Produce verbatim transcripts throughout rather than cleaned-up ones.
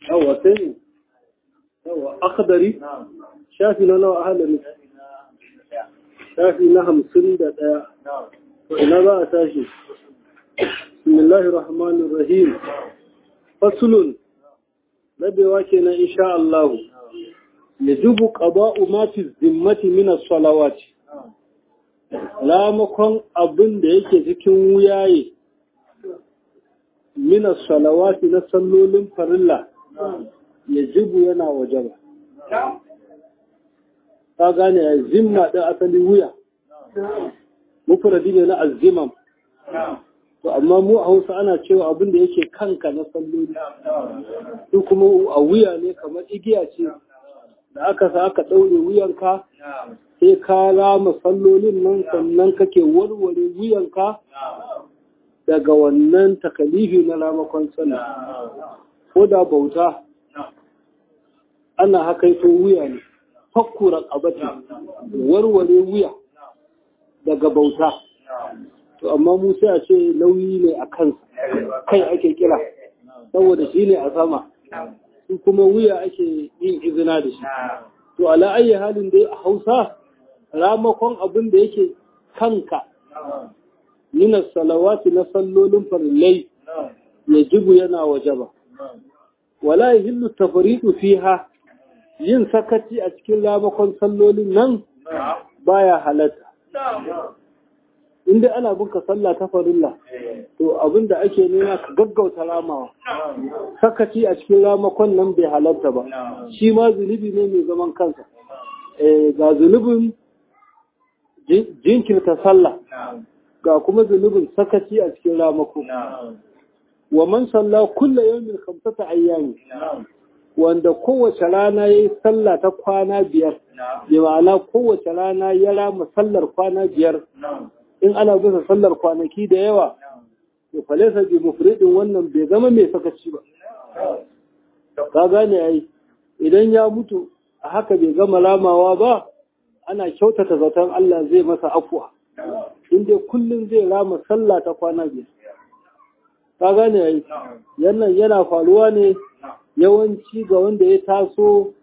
yawa sai ne yawa akhdari shafi na nawa ahalari shafi na hamsin da ɗaya to ina za a tashi bismillahir rahmanir rahim faslun rabewa kenan insha Allah yajibu qada'u ma fi zimmati min as-salawati lamakon abin da yake cikin wuyaye min as-salawati na sallolin farilla yajibu yana wajaba ka gane zimma din asali wuya mufradi ne na azimam to amma mu a Hausa ana cewa abin da yake kanka na salloli su kuma a wuya ne kamar igiya ce da aka sa aka daure wuyanka sai ka rama sallolin nan sannan kake warware wuyanka daga wannan takalifi na ramakon sallah ko da bauta ana hakaito wuya ne fakkura qabata warware wuya daga bauta to amma mu sai a ce nauyi ne a kansa kai ake kira saboda shi ne a sama su kuma wuya ake yin izina da shi to ala ayi halin dai a Hausa ramakon abin da yake kanka min salawati na sallolin farillai yajibu yana wajaba wala yahillu tafriqu fiha yin sakaci a cikin ramakon sallolin nan baya halatta inda ana binka sallah ta farilla to abinda ake nema ka gaggauta ramawa sakaci a cikin ramakon nan bai halatta ba shi ma zunubi ne mai zaman kansa eh ga zunubin jinkirta sallah ga kuma zunubin sakaci a cikin ramako wa man salla kullu yawmin khamsata ayyami wanda kowace rana yayi sallah ta kwana biyar bi ma'ana kowace rana ya rama sallar kwana biyar in ana bisa sallar kwanaki da yawa to falesa bi mufridin wannan bai zama mai sakaci ba ka gane ai idan ya mutu a haka bai gama ramawa ba ana kyautata zaton Allah zai masa afwa in dai kullun zai rama sallah ta kwana biyar ka gane ai yana yana faruwa ne yawanci ga wanda ya taso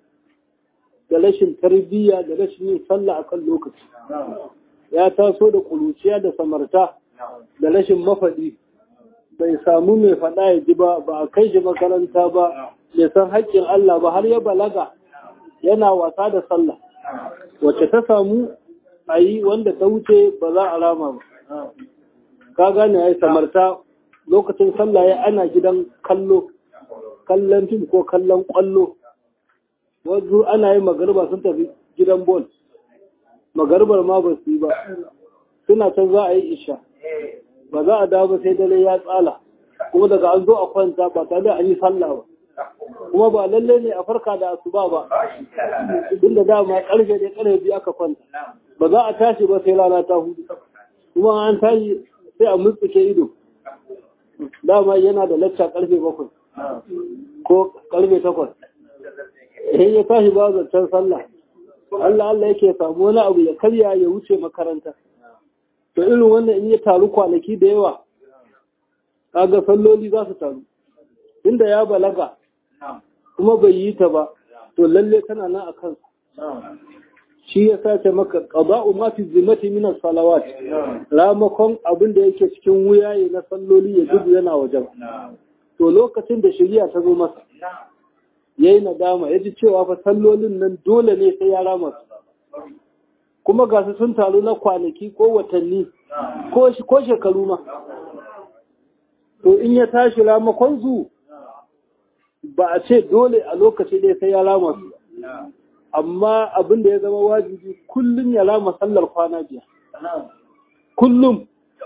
da rashin tarbiyya da rashin yin sallah akan lokaci ya taso da kuruciya da samarta da rashin mafaɗi bai samu mai faɗa ya ji ba ba a kai shi makaranta ba bai san haƙƙin Allah ba har ya balaga yana wasa da sallah wacce ta samu a yi wanda ta wuce ba za a rama ba ka gane ya yi samarta lokacin sallah ya ana gidan kallo kallon fim ko kallon ƙwallo wanzu ana yi magarba sun tafi gidan bol magarbar ma ba su yi ba suna can za a yi isha ba za a dawo ba sai dare ya tsala kuma daga an zo a kwanta ba tare da an yi sallah ba kuma ba lalle ne a farka da asuba ba duk da dama karfe ne karfe biyu aka kwanta ba za a tashi ba sai rana ta hudu kuma an tashi sai a mutsuke ido dama yana da lacca karfe bakwai ko karfe takwas sai ya tashi ba zancen sallah Allah Allah yake samu wani abu ya karya ya wuce makaranta to irin wannan in ya taru kwanaki da yawa kaga salloli za su taru inda ya balaga kuma bai yi ta ba to lalle tana nan a kansa shi ya sace maka qada'u ma fi zimmati min as-salawat ramakon abin da yake cikin wuyaye na salloli ya dubu yana wajen to lokacin da shari'a ta zo masa yayi nadama yaji cewa fa sallolin nan dole ne sai ya rama su kuma ga su sun taru na kwanaki ko watanni ko ko shekaru ma to in ya tashi ramakon su ba a ce dole a lokaci ɗaya sai ya rama su amma abin da ya zama wajibi kullum ya rama sallar kwana biyar kullum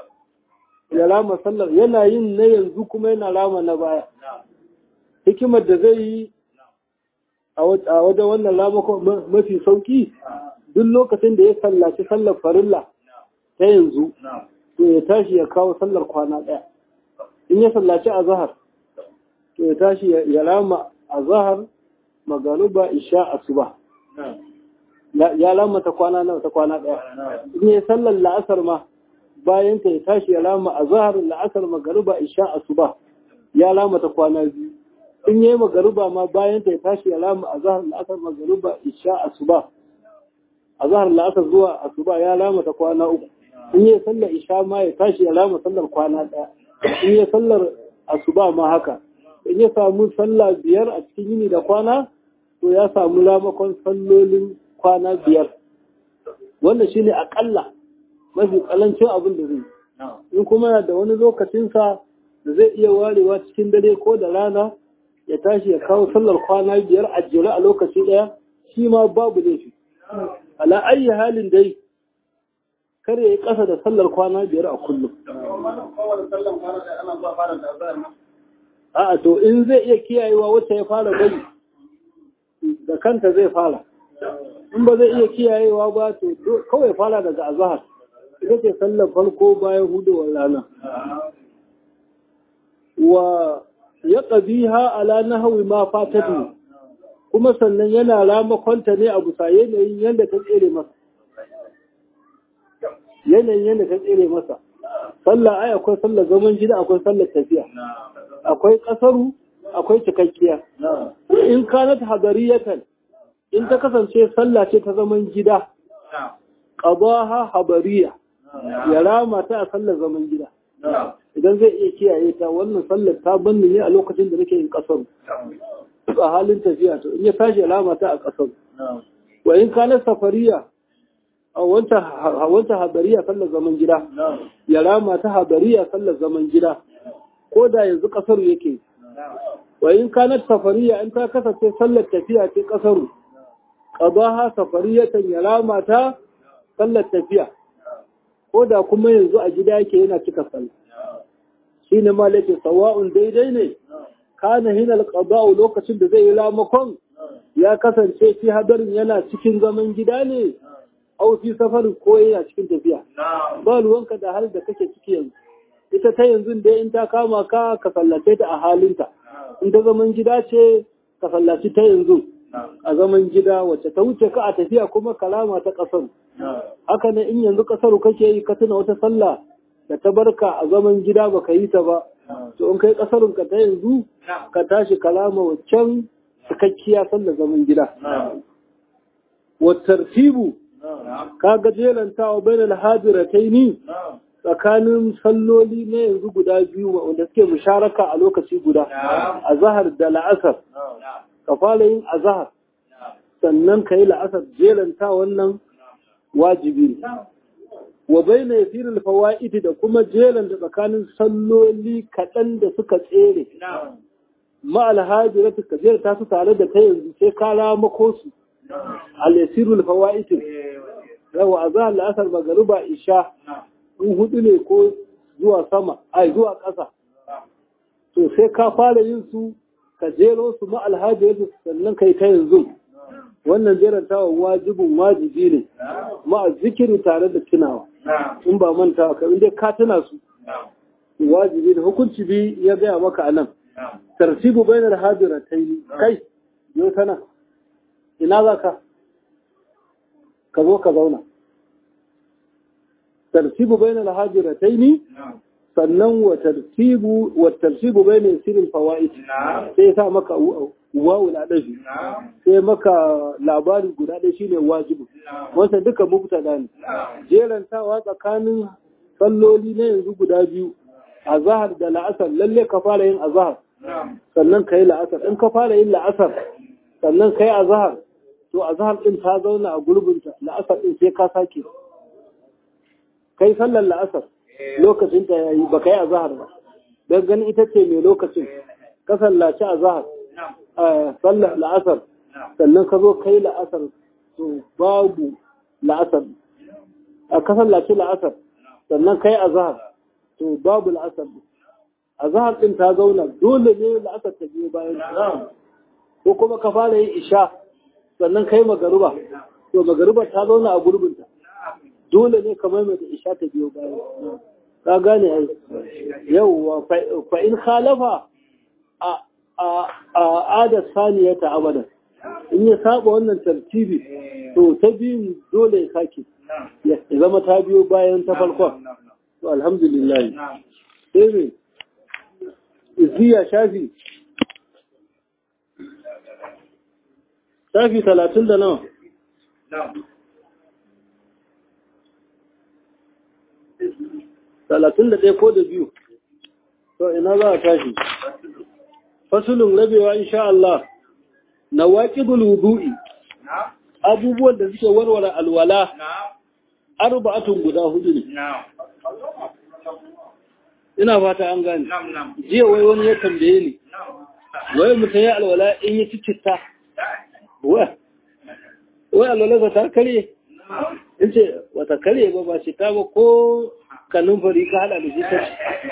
ya rama sallar yana yin na yanzu kuma yana rama na baya hikimar da zai yi a wajen wannan ramakon mafi sauki duk lokacin da ya sallaci sallar farilla ta yanzu to ya tashi ya kawo sallar kwana ɗaya in ya sallaci a zahar to ya tashi ya rama a zahar magaruba isha asuba ya rama ta kwana nawa ta kwana ɗaya in ya sallar la'asar ma bayan ta ya tashi ya rama a zahar la'asar magaruba isha asuba ya rama ta kwana biyu in yayi magariba ma bayan ta ya tashi ya lama azhar la'asar magariba isha asuba azhar la'asar zuwa asuba ya lama ta kwana uku in yayi sallar isha ma ya tashi ya lama sallar kwana daya in yayi sallar asuba ma haka in ya samu sallah biyar a cikin yini da kwana to ya samu lamakon sallolin kwana biyar wannan shine akalla mafi kalancin abin da zai in kuma yana da wani lokacinsa da zai iya warewa cikin dare ko da rana ya tashi ya kawo sallar kwana biyar a jere a lokaci ɗaya shi ma babu laifi ala ayi halin dai kar ya yi ƙasa da sallar kwana biyar a kullum a'a to in zai iya kiyayewa wacce ya fara bari da kanta zai fara in ba zai iya kiyayewa ba to kawai fara daga azhar ita ce sallar farko bayan hudowar rana wa ya ƙabiha ala nahawi ma fatatu kuma sannan yana ramakonta ne a bisa yanayin yadda ta tsere masa yanayin yadda ta tsere masa sallah ai akwai sallar zaman gida akwai sallar tafiya akwai ƙasaru akwai cikakkiya in kanat hadariyatan in ta kasance sallah ce ta zaman gida qadaha habariya ya rama ta a sallar zaman gida idan zai iya kiyaye ta wannan sallar ta banni ne a lokacin da nake yin ƙasaru a halin tafiya to in ya tashi alama ta a ƙasaru wa in kanat safariya a wanta habariya sallar zaman gida ya rama ta habariya sallar zaman gida ko da yanzu ƙasaru yake wa in kanat safariya in ta kasance sallar tafiya ce ƙasaru qadaha safariyatan ya rama ta sallar tafiya ko da kuma yanzu a gida yake yana cika sallah shine ma lake sawa'un daidai ne kana hina alqada'u lokacin da zai yi lamakon ya kasance fi hadarin yana cikin zaman gida ne au fi safarin ko yana cikin tafiya ba ruwanka da halin da kake ciki yanzu ita ta yanzu dai in ta kama ka ka sallace ta a halinta in ta zaman gida ce ka sallaci ta yanzu a zaman gida wacce ta wuce ka a tafiya kuma kalama ta kasar haka ne in yanzu kasar kake yi ka tuna wata sallah da ta barka a zaman gida baka yi ta ba to in kai kasarun ka ta yanzu ka tashi kalama waccan cikakkiya sallar zaman gida wa tartibu ka ga jelantawa bainal hadirataini tsakanin salloli na yanzu guda biyu wanda suke musharaka a lokaci guda azhar da la'asar ka fara yin azhar sannan ka yi la'asar jelanta wannan wajibi ne wa baina yasiril fawaid da kuma jelan da tsakanin salloli kaɗan da suka tsere ma alhajiratu ka jerta su tare da kai yanzu sai ka ramako su al yasirul fawaid yawa azhar la'asar magruba isha in hudu ne ko zuwa sama ai zuwa ƙasa to sai ka fara yin su ka jero su ma alhajiratu sannan kai ta yanzu wannan jerantawa wajibin wajibi ne ma zikiri tare da tunawa in ba manta ka inda ka tuna su wajibi da hukunci bi ya gaya maka anan tartibu bainar hadiratayn kai yau tana ina zaka ka zo ka zauna tartibu bainar hadiratayn sannan wa tartibu wa tartibu bainar sirrin fawaid sai ya sa maka wawul adafi sai maka labari guda ɗaya shine wajibi wanda duka mubtada ne jerantawa tsakanin salloli na yanzu guda biyu azhar da la'asar lalle ka fara yin azhar sannan kai la'asar in ka fara yin la'asar sannan kai azhar to azhar din ta zauna a gurbinta la'asar din sai ka sake kai sallar la'asar lokacin ta yayi ba kai azhar ba dan ganin ita ce mai lokacin ka sallaci azhar sallar la'asar sannan ka zo kai la'asar to babu la'asar a ka sallaci la'asar sannan kai azhar to babu la'asar azhar din ta zauna dole ne la'asar ta biyo bayan ko kuma ka fara yin isha sannan kai magariba to magariba ta zauna a gurbinta dole ne ka maimaita isha ta biyo bayan ka gane ai yau fa in khalafa a a ada saniyata abadan in ya saba wannan tartibi to ta biyun dole ya sake ya zama ta biyo bayan ta farkon to alhamdulillah sai ne iziya shafi shafi talatin da nawa talatin da ɗaya ko da biyu to ina za a tashi fasulun rabewa insha Allah na waƙidul wudu'i abubuwan da suke warware alwala arba'atun guda hudu ne ina fata an gane jiya wai wani ya tambaye ni wai mutum ya alwala in yi citta wai alwala ta karye in ce wata karye ba ba citta ba ko kanun fari ka hada da shi ta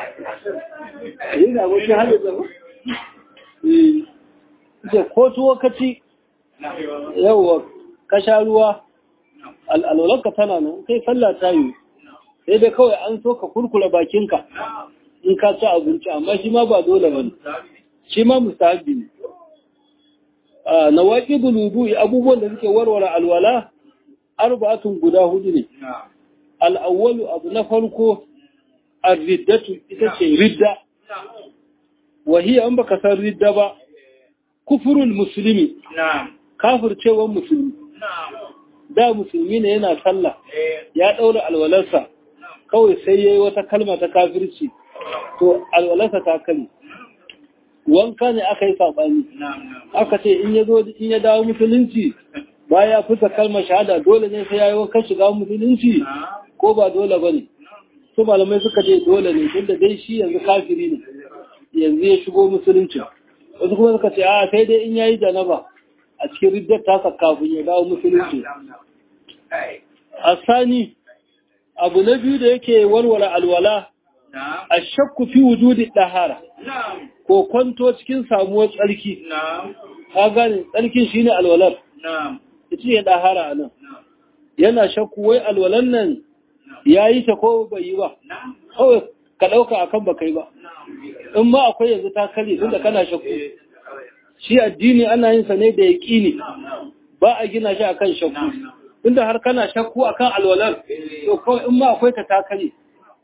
yi da abokin hada da ba ce ko tuwo ka ci yawwa ka sha ruwa al'alwalarka tana nan kai sallah ta yi sai dai kawai an so ka kurkula bakinka in ka ci abinci amma shi ma ba dole ba ne shi ma mustahabbi ne na waƙi bulubu'i abubuwan da suke warware alwala arba'atun guda hudu ne al'awwalu abu na farko ar-riddatu ita ce ridda wahiya an baka san ridda ba kufurul musulmi kafircewar musulmi da musulmi ne yana sallah ya ɗaura alwalarsa kawai sai ya yi wata kalma ta kafirci to alwalarsa ta kare wanka ne aka yi saɓani aka ce in ya zo in ya dawo musulunci baya fita kalmar shahada dole ne sai ya yi wankan shiga musulunci ko ba dole ba ne su malamai suka ce dole ne tunda dai shi yanzu kafiri ne yanzu ya shigo musulunci wasu kuma suka ce a sai dai in yayi janaba a cikin riddar tasa kafin ya dawo musulunci a sani abu na biyu da yake warware alwala a shakku fi wujudi ɗahara ko kwanto cikin samuwar tsarki ka gane tsarkin shi ne alwalar ita ya ɗahara a nan yana shakku wai alwalar nan ya yi ta ko bai yi ba kawai ka ɗauka a kan bakai ba in ma akwai yanzu ta kare tunda kana shakku shi addini ana yin sa ne da yaƙini ba a gina shi akan shakku inda har kana shakku akan alwalar to kawai in ma akwai ta takare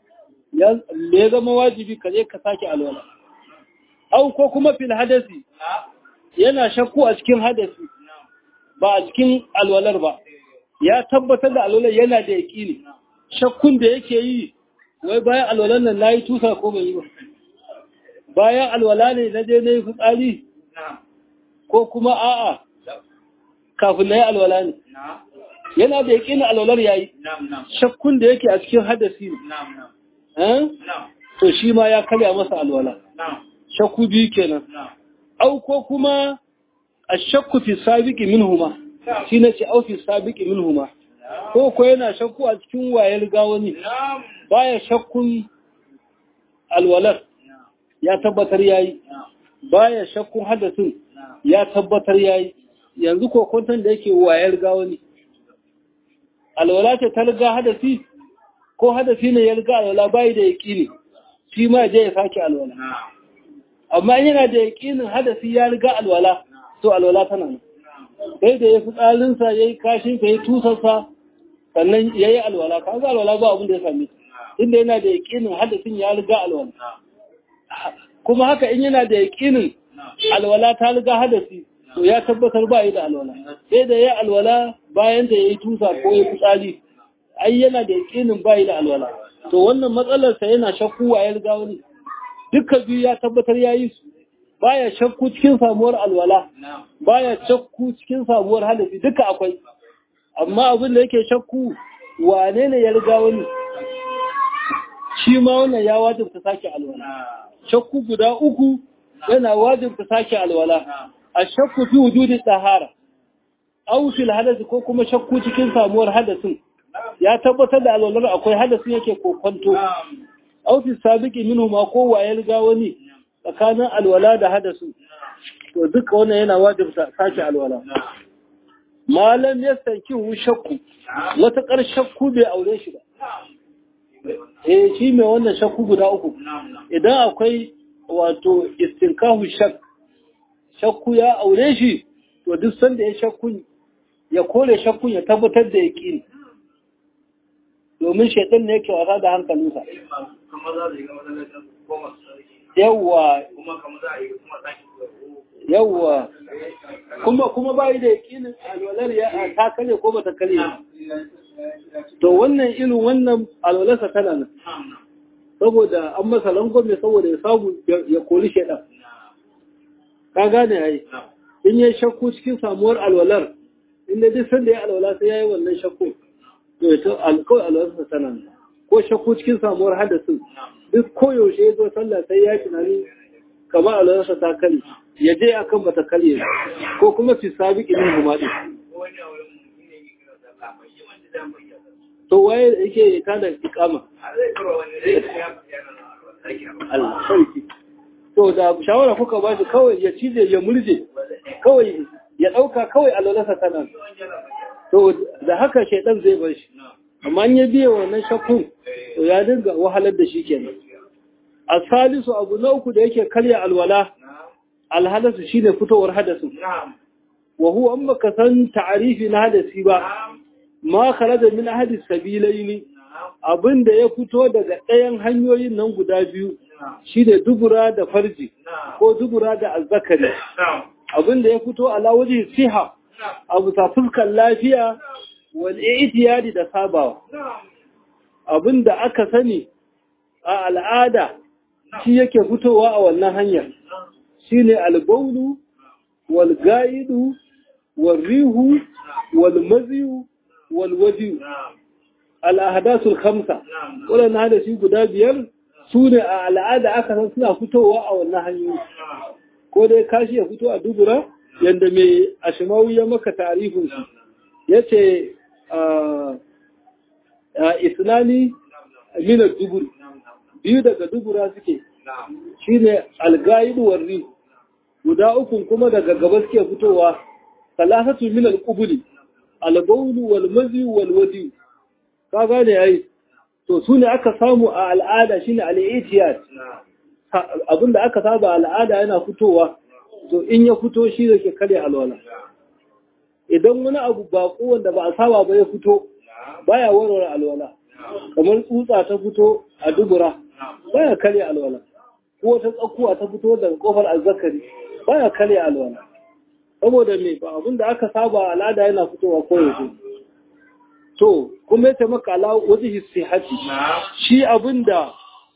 ya zama wajibi ka je ka sake alwala au ko kuma fil hadasi yana shakku a cikin hadasi ba a cikin alwalar ba ya tabbatar da alwalar yana da yaƙini shakkun da yake yi wai bayan alwalar nan nayi tusa ko bai yi ba bayan alwala ne na je na yi fitsari ko kuma a'a kafin na yi alwala ne yana da yaƙini alwalar yayi shakkun da yake a cikin hadasi ne to shi ma ya karya masa alwala shakku biyu kenan au ko kuma a shakku fi sabiqi minhuma shi ne ce au fi sabiqi minhuma ko ko yana shakku a cikin wayar gawani baya shakkun alwalar ya tabbatar yayi baya shakkun hadasin ya tabbatar yayi yanzu kokonton da yake wayar gawani alwala ce ta riga hadasi ko hadasi ne ya riga alwala bai da yaqini shi ma je ya sake alwala amma yana da yaqinin hadasi ya riga alwala to alwala tana nan sai da ya fitsarin sa yayi kashin sa yayi tusar sa sannan yayi alwala kaga alwala ba abin da ya same inda yana da yaqinin hadasin ya riga alwala kuma haka in yana da yaqinin alwala ta riga hadasi to ya tabbatar ba yi da alwala sai da yayi alwala bayan da yayi tusa ko yayi fitsari ai yana da yaqinin ba yi da alwala to wannan matsalar sa yana shakku wa ya riga wani dukkan biyu ya tabbatar yayi su baya shakku cikin samuwar alwala baya shakku cikin samuwar hadasi duka akwai amma abin da yake shakku wane ne ya riga wani shi ma wannan ya wajibta sake alwala shakku guda uku yana wajibta sake alwala a shakku fi wujudi tahara aw fil hadath ko kuma shakku cikin samuwar hadasin ya tabbatar da alwalar akwai hadasin yake kokonto aw fi sabiqi minhu ma ko wa ya riga wani tsakanin alwala da hadasu to duka wannan yana wajibta sake alwala malam ya sanki hu shakku wata kar shakku bai aure shi ba eh shi mai wannan shakku guda uku idan akwai wato istinkahu shak shakku ya aure shi to duk sanda ya shakku ya kore shakku ya tabbatar da yaqini domin shaytan ne yake wasa da hankalinsa yawa kuma kamar za a yi kuma saki yawa kuma kuma bai da yakinin alwalar ya ta kare ko bata kare to wannan irin wannan alwalarsa tana nan saboda an masa langwame saboda ya samu ya kori shedan ka gane ai in yayi shakku cikin samuwar alwalar inda duk sanda ya alwala sai yayi wannan shakku to ita alkawai alwalarsa tana nan ko shakku cikin samuwar hadasin duk koyaushe ya zo sallah sai ya tunani kamar alwalarsa ta kare ya je akan bata kare ko kuma fi sabiqi min humadi to waye yake tada ikama Allah sarki to da shawara kuka ba shi kawai ya cije ya murje kawai ya dauka kawai alwalarsa tana to da haka shedan zai bar shi amma in ya biye wannan shakkun to ya dinga wahalar da shi kenan asalisu abu na uku da yake karya alwala alhadasu shine fitowar hadasu wa huwa amma ka san ta'arifi na hadasi ba ma kharaja min ahadi sabilaini abinda ya fito daga ɗayan hanyoyin nan guda biyu shine dubura da farji ko dubura da azzakari abinda ya fito ala waje siha abu ta fuskar lafiya wal i'tiyadi da sabawa abinda aka sani a al'ada shi yake fitowa a wannan hanyar shine al-bawlu wal gaidu wal rihu wal maziyu wal wadiyu al-ahdathul khamsa wannan hadisi guda biyar sune a al'ada aka san suna fitowa a wannan hanyoyi ko dai kashi ya fito a dubura yanda mai ashmawi ya maka tarifin su yace islami min ad-dubur biyu daga dubura suke shine al-gaidu wal rihu guda uku kuma daga gaba suke fitowa salasatu min al-qubuli al-bawl wal mazi wal wadi ka gane ai to sune aka samu a al'ada shine al-i'tiyad abinda aka saba al'ada yana fitowa to in ya fito shi yake kare alwala idan wani abu bako wanda ba a saba ba ya fito baya warware alwala kamar tsutsa ta fito a dubura baya kare alwala ko ta tsakuwa ta fito daga kofar azzakari baya kare alwala saboda me ba abinda aka saba al'ada yana fitowa ko yaushe to kuma yace maka ala wajhi sihhati shi abinda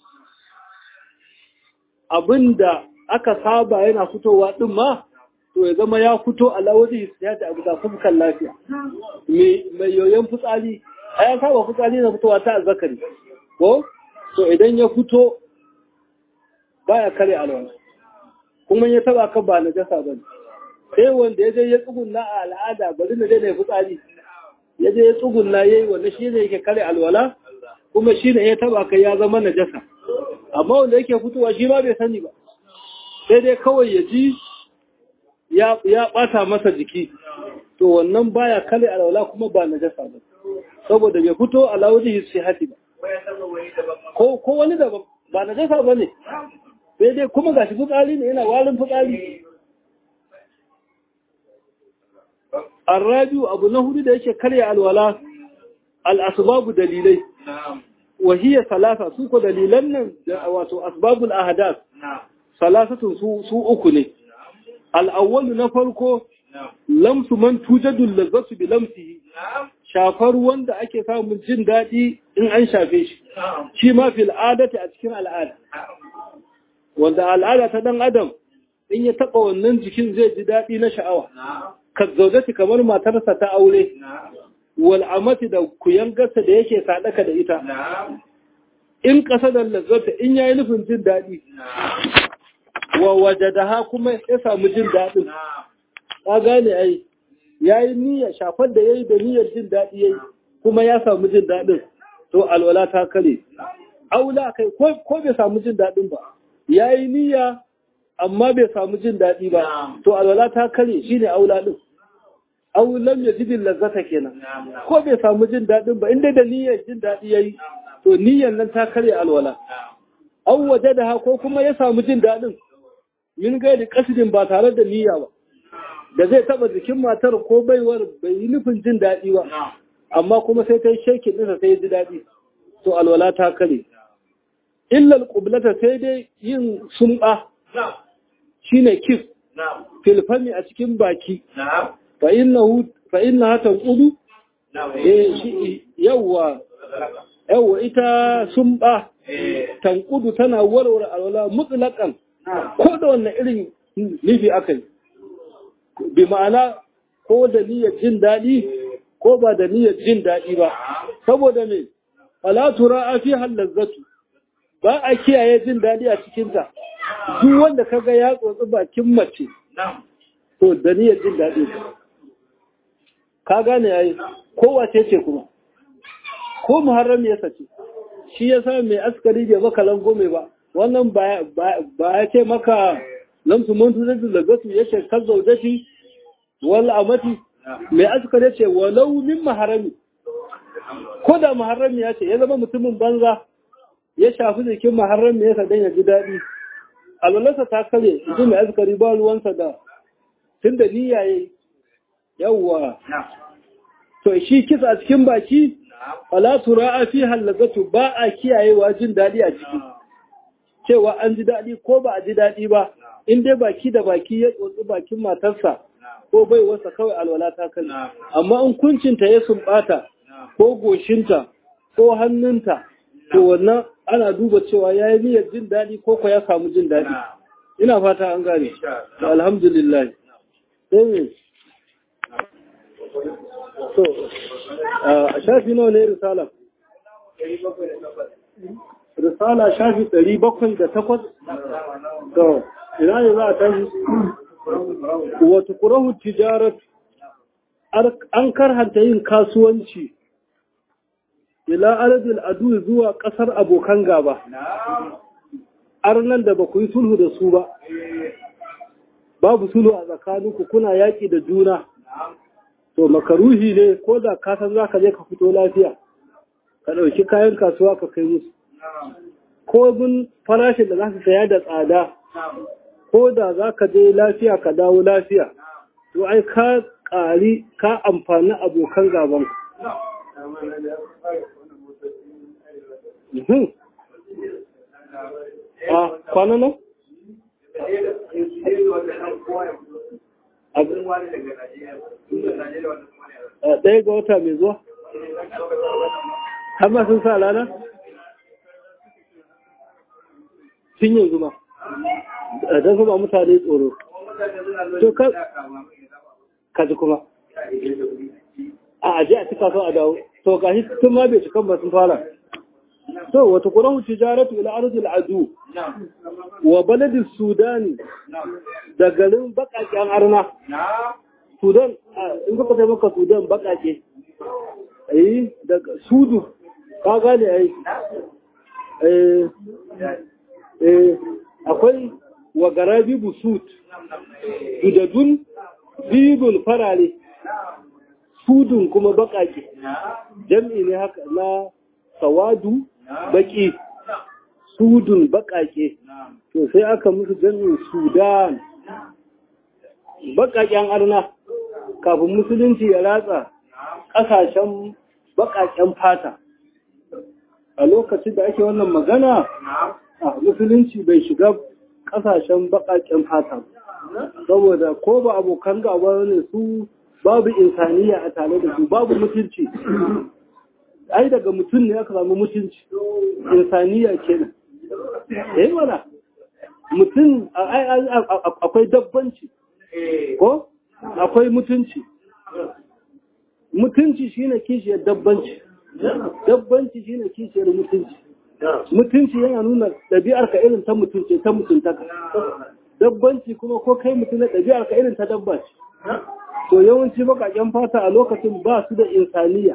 abinda aka saba yana fitowa din ma to ya zama ya fito ala wajhi sihhati abu da fukan lafiya me mai yoyon fitsari ai saba fitsari na fitowa ta azzakari ko to idan ya fito baya kare alwala kuma ya taba ka ba najasa bane sai wanda yaje ya tsugunna a al'ada bari na dai fitsari yaje ya tsugunna yayi wanda shi ne yake kare alwala kuma shi ne ya taba ka ya zama najasa amma wanda yake fitowa shi ma bai sani ba sai dai kawai ya ji ya ya bata masa jiki to wannan baya kare alwala kuma ba najasa ba saboda bai fito ala wajhi sihhati ba ko ko wani da ba najasa bane sai dai kuma gashi fitsari ne yana warin fitsari Arrabiu abu na hudu da yake karya alwala al-asbabu dalilai wa hiya salasa su ko dalilan nan wato asbabul ahdath salasatu su su uku ne al-awwal na farko lamsu man tujadu lazzatu bi lamsihi shafar wanda ake samun jin dadi in an shafe shi shi ma fil adati a cikin al'ada wanda al'ada ta dan adam in ya taba wannan jikin zai ji dadi na sha'awa kazzaujati kamar matarsa ta aure wal amati da kuyangarsa da yake sadaka da ita in kasadar lazzata in yayi nufin jin dadi wa wajadaha kuma ya samu jin dadin ka gane ai yayi niyya shafar da yayi da niyyar jin dadi yayi kuma ya samu jin dadin to alwala ta kare aula kai ko ko bai samu jin dadin ba yayi niyya amma bai samu jin dadi ba to alwala ta kare shine aula din aulam yajidil lazzata kenan ko bai samu jin dadin ba inda da niyyar jin dadi yayi to niyyar nan ta kare alwala aw wajadaha ko kuma ya samu jin dadin min gairi kasidin ba tare da niyya ba da zai taba jikin matar ko baiwar bai yi nufin jin dadi ba amma kuma sai ta yi shekin ɗinsa sai ya ji dadi to alwala ta kare illa alqublata sai dai yin sumba shine kif fil fami a cikin baki fa innahu fa innaha tanqudu eh shi yawa yawa ita sumba tanqudu tana warware alwala mutlaqan ko da wannan irin nufi akai bi ma'ana ko da niyyar jin dadi ko ba da niyyar jin dadi ba saboda me fala tura fi halazzatu ba a kiyaye jin dadi a cikin ta duk wanda kaga ya tsotsi bakin mace to da niyyar jin dadi ka gane yayi ko wace ce kuma ko muharram ya sace shi yasa mai askari bai maka langome ba wannan ba ba ya ce maka lamsu muntu da lagatu yace kan zaujati wal amati mai askari yace walau min muharrami ko da muharrami ya ce ya zama mutumin banza ya shafi jikin muharrami ya sadan ya ji dadi alwalarsa ta kare mutum mai askari ba ruwansa da tunda niyya yayi yawwa to shi kisa a cikin baki wala tura'a fi halazatu ba a kiyayewa jin dadi a ciki cewa an ji dadi ko ba a ji dadi ba in dai baki da baki ya tsotsi bakin matarsa ko bai wasa kawai alwala ta kai amma in kuncinta ya sumbata ko goshinta ko hannunta to wannan ana duba cewa yayi niyyar jin dadi ko ko ya samu jin dadi ina fata an gane alhamdulillah eh so a shafi nawa ne risala risala shafi ɗari bakwai da takwas to ina ne za a tashi wata kurahu tijarat an karhanta yin kasuwanci ila aladil adu zuwa ƙasar abokan gaba arnan da ba ku yi sulhu da su ba babu sulhu a tsakaninku kuna yaƙi da juna to makaruhi ne ko da ka san za ka je ka fito lafiya ka ɗauki kayan kasuwa ka kai musu ko bin farashin da za su saya da tsada ko da za ka je lafiya ka dawo lafiya to ai ka ƙari ka amfani abokan gaban a kwana nan? ɗaya ga wata mai zuwa? Hama sun sa rana? Tun yanzu ma. Don kuma mutane tsoro. To ka ji kuma. A aje a cika so a dawo. To ga shi tun ma bai cikan ba sun fara. To wata kuran tijaratu ila arzul adu wa baladin Sudani da garin bakaken arna. Sudan, in kuka sai maka Sudan bakake. Eh, daga Sudu, ka gane ai. Eh, eh, akwai wa garabi busut, dudadun, bibul farare, Sudun kuma bakake. Jam'i ne haka na sawadu baki, Sudun bakake. To sai aka musu jam'in Sudan. Bakaken arna. Kafin musulunci ya ratsa ƙasashen baƙaƙen fata a lokacin da ake wannan magana a musulunci bai shiga ƙasashen baƙaƙen fata saboda ko ba abokan gaba ne su babu insaniya a tare da su babu mutunci ai daga mutum ne aka samu mutunci insaniya kenan eh mana mutum akwai dabbanci ko akwai mutunci mutunci shine kishiyar dabbanci dabbanci shine kishiyar mutunci mutunci yana nuna ɗabi'ar ka irin ta mutunce ta mutuntaka dabbanci kuma ko kai mutum na ɗabi'ar ka irin ta dabbaci to yawanci bakaken fata a lokacin ba su da insaniya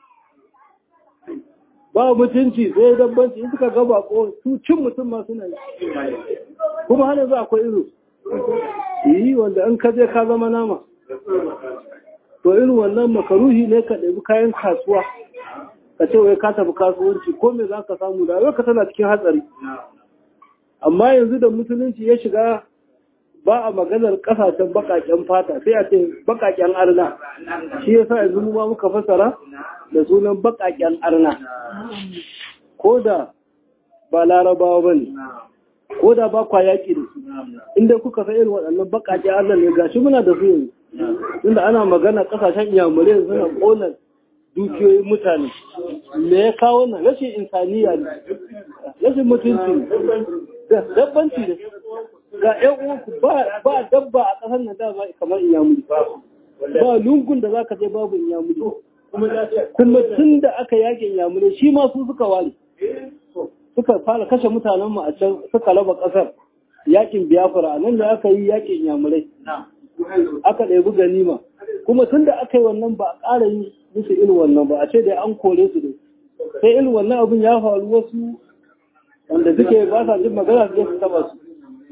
ba mutunci sai dabbanci in suka gaba ko su cin mutum ma suna yi kuma hana za akwai irin yi wanda in ka je ka zama nama to irin wannan makaruhi ne ka ɗabi kayan kasuwa ka ce wai ka tafi kasuwanci ko me za ka samu da ka tana cikin hatsari amma yanzu da musulunci ya shiga ba a maganar kasashen bakaken fata sai a ce bakaken arna shi yasa yanzu mu ma muka fasara da sunan bakaken arna ko da ba larabawa bane ko da ba kwa yaƙi da su inda kuka san irin waɗannan baƙaƙe Allah ne gashi muna da su yanzu inda ana magana ƙasashen iyamurai suna ƙona dukiyoyin mutane me ya kawo nan rashin insaniya ne rashin mutunci da dabbanci ne ga ƴan uwanku ba dabba a ƙasar nan da ba kamar iyamuri ba lungun da zaka je babu iyamuri kuma tun da aka yaƙi iyamuri shi ma su suka ware suka fara kashe mutanen mu a can suka raba ƙasar yaƙin Biafra nan da aka yi yaƙin iyamurai aka ɗebi ganima kuma tun da aka yi wannan ba a ƙara yi musu irin wannan ba a ce dai an kore su dai sai irin wannan abin ya faru wasu wanda suke ba sa jin magana su su taba su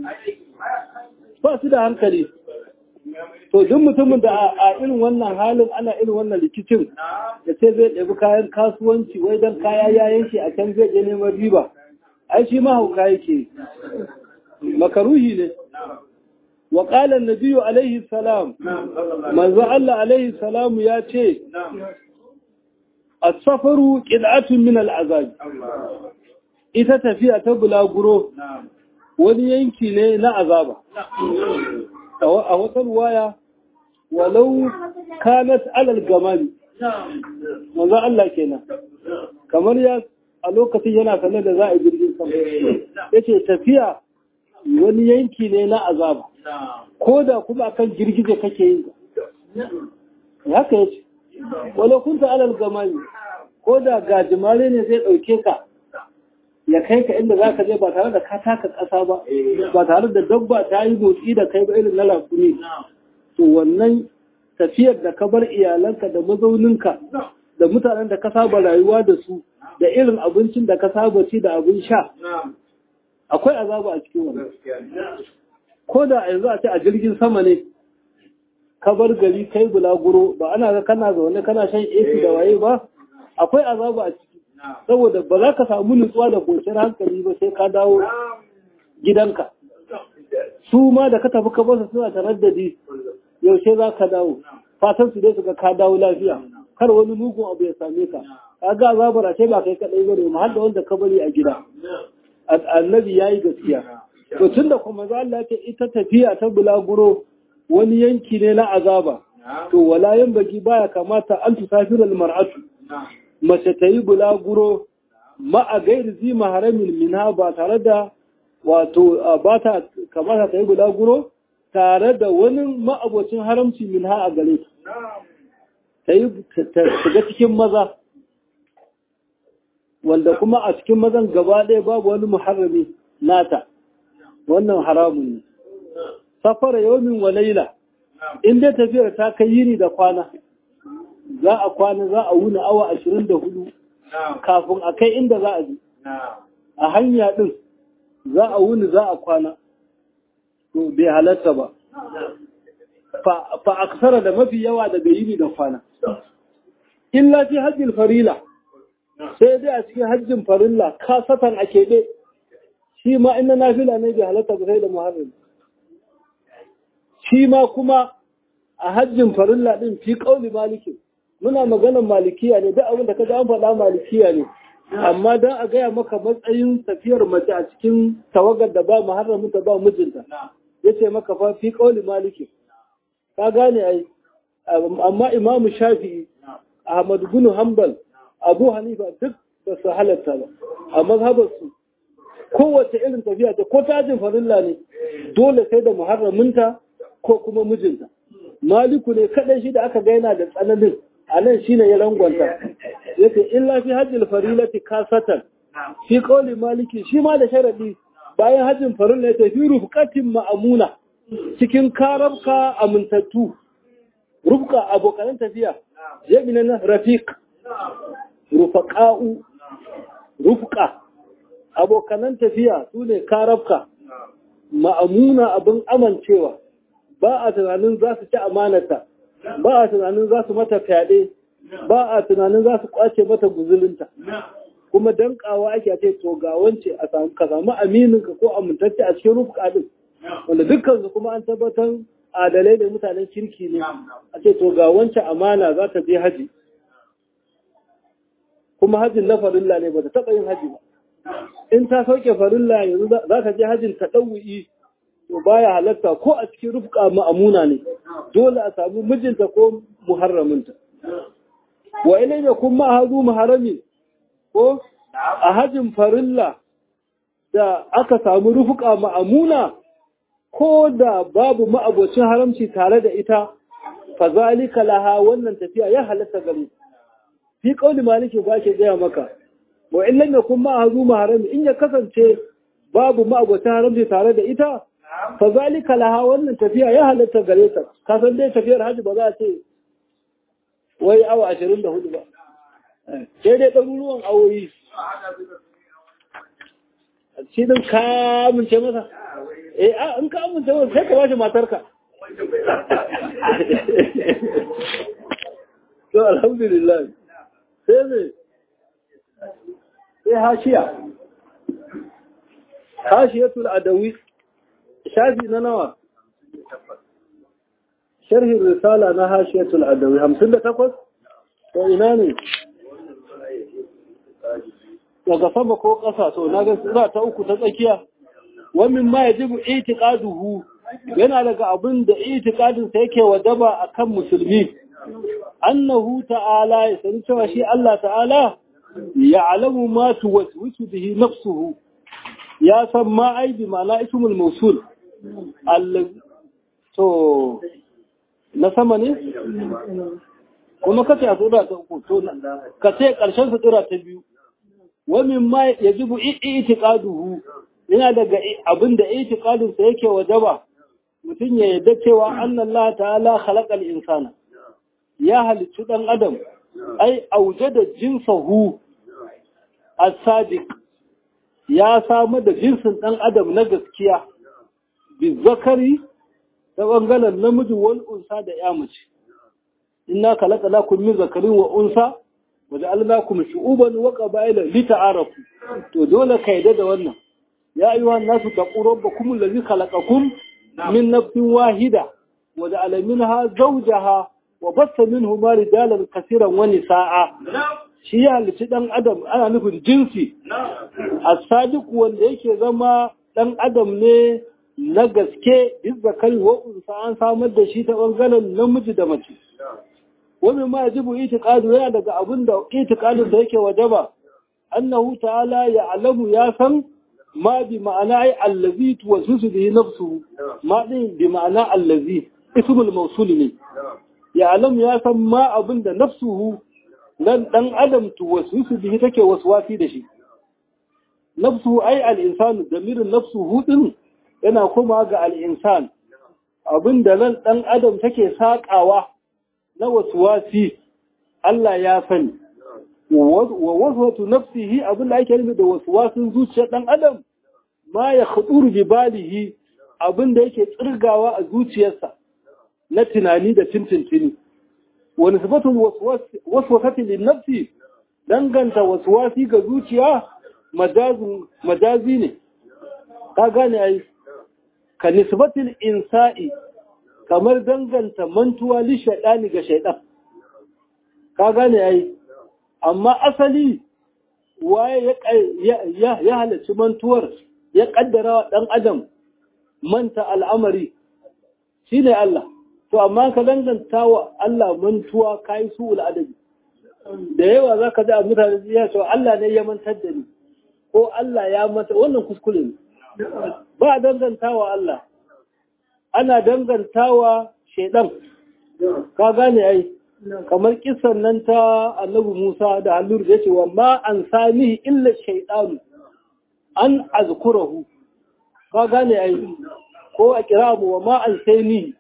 ba su da hankali to duk mutumin da a irin wannan halin ana irin wannan rikicin da ce zai ɗabi kayan kasuwanci wai don kaya ya yanke a can zai je neman riba ai shi mahauka yake makaruhi ne wa qala an-nabiyyu alaihi salam manzo Allah alaihi salam ya ce as-safaru qid'atun min al-azab ita tafiya ta bulaguro wani yanki ne na azaba a wata ruwaya walau kanat alal gamani manzo Allah kenan kamar ya a lokacin yana sanar da za a jirgin sama yace tafiya wani yanki ne na azaba ko da kuma akan girgije kake yin haka yace walau kunta alal gamani ko da gajimare ne zai dauke ka ya kai ka inda za ka je ba tare da ka taka ƙasa ba ba tare da dabba ta yi motsi da kai ba irin na lafuni to wannan tafiyar da ka bar iyalanka da mazauninka da mutanen da ka saba rayuwa da su da irin abincin da ka saba ci da abin sha akwai azaba a cikin wannan ko da yanzu a ce a jirgin sama ne ka bar gari kai bulaguro ba ana ga kana zaune kana shan A C da waye ba akwai azaba a ciki saboda ba za ka samu nutsuwa da kwanciyar hankali ba sai ka dawo gidanka su ma da ka tafi ka basu suna taraddadi yaushe za ka dawo fatan su dai su ga ka dawo lafiya kar wani mugun abu ya same ka kaga azabar ce ba kai kadai bane ma har da wanda ka bari a gida annabi yayi gaskiya to tunda kuma za Allah ya ita tafiya ta bulaguro wani yanki ne na azaba to wala yan bagi baya kamata an tusafira almar'atu mace ta yi bulaguro ma'a gairi zi maharamin minha ba tare da wato ba ta kamata ta yi bulaguro tare da wani ma'abocin haramci minha a gare ta yi shiga cikin maza wanda kuma a cikin mazan gaba ɗaya babu wani muharrami nata wannan haramun ne safara yawmin wa laila in dai tafiyar ta kai yini da kwana za a kwana za a wuni awa ashirin da hudu kafin a kai inda za a je a hanya ɗin za a wuni za a kwana to bai halatta ba fa aksara da mafi yawa daga yini da kwana illa fi hajjil farila sai dai a cikin hajjin farilla kasatan a keɓe shi ma inna nafila ne bai halatta ba sai da muharram shi ma kuma a hajjin farilla din fi qauli maliki muna maganar malikiya ne duk abin da kaga an faɗa malikiya ne amma dan a gaya maka matsayin tafiyar mace a cikin tawagar da ba muharramin ta ba mijinta yace maka fa fi qauli maliki ka gane ai amma imamu shafi'i ahmad bin hanbal abu hanifa duk ba su halatta ba a mazhabar su kowace irin tafiya ta ko tajin farilla ne dole sai da muharraminta ko kuma mijinta maliku ne kadai shi da aka ga yana da tsananin a nan shine ya rangwanta yace illa fi hajjil farilati kasatan fi qawli maliki shi ma da sharadi bayan hajjin farilla ya tafi rufqatin ma'amuna cikin karabka amintattu rufqa abokan tafiya jami'an rafiq rufaqa'u rufqa abokan tafiya sune karabka ma'amuna abin amincewa ba a tunanin za su ci amanata ba a tunanin za su mata fyaɗe ba a tunanin za su kwace mata guzulinta kuma dankawa ake ce to ga wance a samu ka samu amininka ko amintacce a cikin rufka din wanda dukkan su kuma an tabbatar adalai da mutanen kirki ne a ce to ga wance amana za ta je haji kuma hajin na farilla ne ba ta taɓa yin haji ba in ta sauke farilla yanzu za ka je hajjin ta ɗau'i to baya halatta ko a cikin rufka ma'amuna ne dole a samu mijinta ko muharraminta wa ilai da kuma hazu muharrami ko a hajjin farilla da aka samu rufka ma'amuna ko da babu ma'abocin haramci tare da ita fa zalika laha wannan tafiya ya halatta gare fi kauli maliki ba ke gaya maka wa in lam yakun ma'azu maharami in ya kasance babu ma'abocin haramci tare da ita fa zalika laha wannan tafiya ya halatta gare ta ka san dai tafiyar haji ba za a ce wai awa ashirin da hudu ba sai dai ɗaruruwan awoyi shi din ka amince masa eh a in ka amince masa sai ka bashi matarka to alhamdulillah sai ne sai hashiya hashiyatul adawi shafi na nawa sharhin risala na hashiyatul adawi hamsin da takwas to ina ne daga sama ko ƙasa to na ga sura ta uku ta tsakiya wannan ma yajibu itiqaduhu yana daga abin da itiqadin sa yake wajaba akan musulmi annahu ta'ala ya sani cewa shi Allah ta'ala ya'lamu ma tuwaswisu bihi nafsuhu ya san ma ai bi ma'ana ismul mawsul Allah to na sama ne kuma kace a sura ta uku to kace karshen sura ta biyu wamin ma yajibu i'tiqaduhu yana daga abinda i'tiqadin sa yake wajaba mutun ya yadda cewa Allah ta'ala khalaqal insana ya halicci dan adam ai aujada jinsahu as-sadiq ya samu da jinsin dan adam na gaskiya bi zakari ta bangaren namiji wal unsa da ya mace inna khalaqnakum min zakarin wa unsa waja'alnakum shu'uban wa qaba'ila lita'arafu to dole ka yadda da wannan ya ayyuha an-nasu taqu rabbakum allazi khalaqakum min nafsin wahida waja'ala minha zawjaha wa bassa minhuma rijalan kaseeran wa nisaa'a shi ya halici dan adam ana nufin jinsi as-sadiq wanda yake zama dan adam ne na gaske izzakari wa unsa an samar da shi ta bangaren namiji da mace wani ma yajibu itiqadu yana daga abin da itiqadin da yake wajaba annahu ta'ala ya'lamu ya san ma bi ma'ana ai allazi tuwaswisu bihi nafsuhu ma din bi ma'ana allazi ismul mawsul ne ya'lamu ya san ma abin da nafsuhu dan dan adam tuwaswisu bihi take waswasi da shi nafsuhu ai al-insanu damirin nafsuhu din yana kuma ga al-insan abin da nan dan adam take sakawa na wasuwasi Allah ya sani wa waswatu nafsihi abin da ake nufi da wasuwasin zuciyar dan adam ma ya khuduru bi balihi abin da yake tsirgawa a zuciyarsa na tunani da tintintini wa nisbatu waswasati lin nafsi danganta waswasi ga zuciya majazi majazi ne ka gane ai ka nisbatil insa'i kamar danganta mantuwa li shaidani ga shaidan ka gane ai amma asali waye ya ya ya halarci mantuwar ya kaddara wa dan adam manta al'amari shine Allah to amma ka danganta wa Allah mantuwa kai su'ul adabi da yawa zaka ji mutane ya ce Allah ne ya mantar da ni ko Allah ya manta wannan kuskure ne ba dangantawa Allah ana dangantawa shaidan ka gane ai kamar kisan nan ta Annabi Musa da Hallur da yace wa ma an sani illa shaytan an azkurahu ka gane ai ko a kiramu wa ma an sani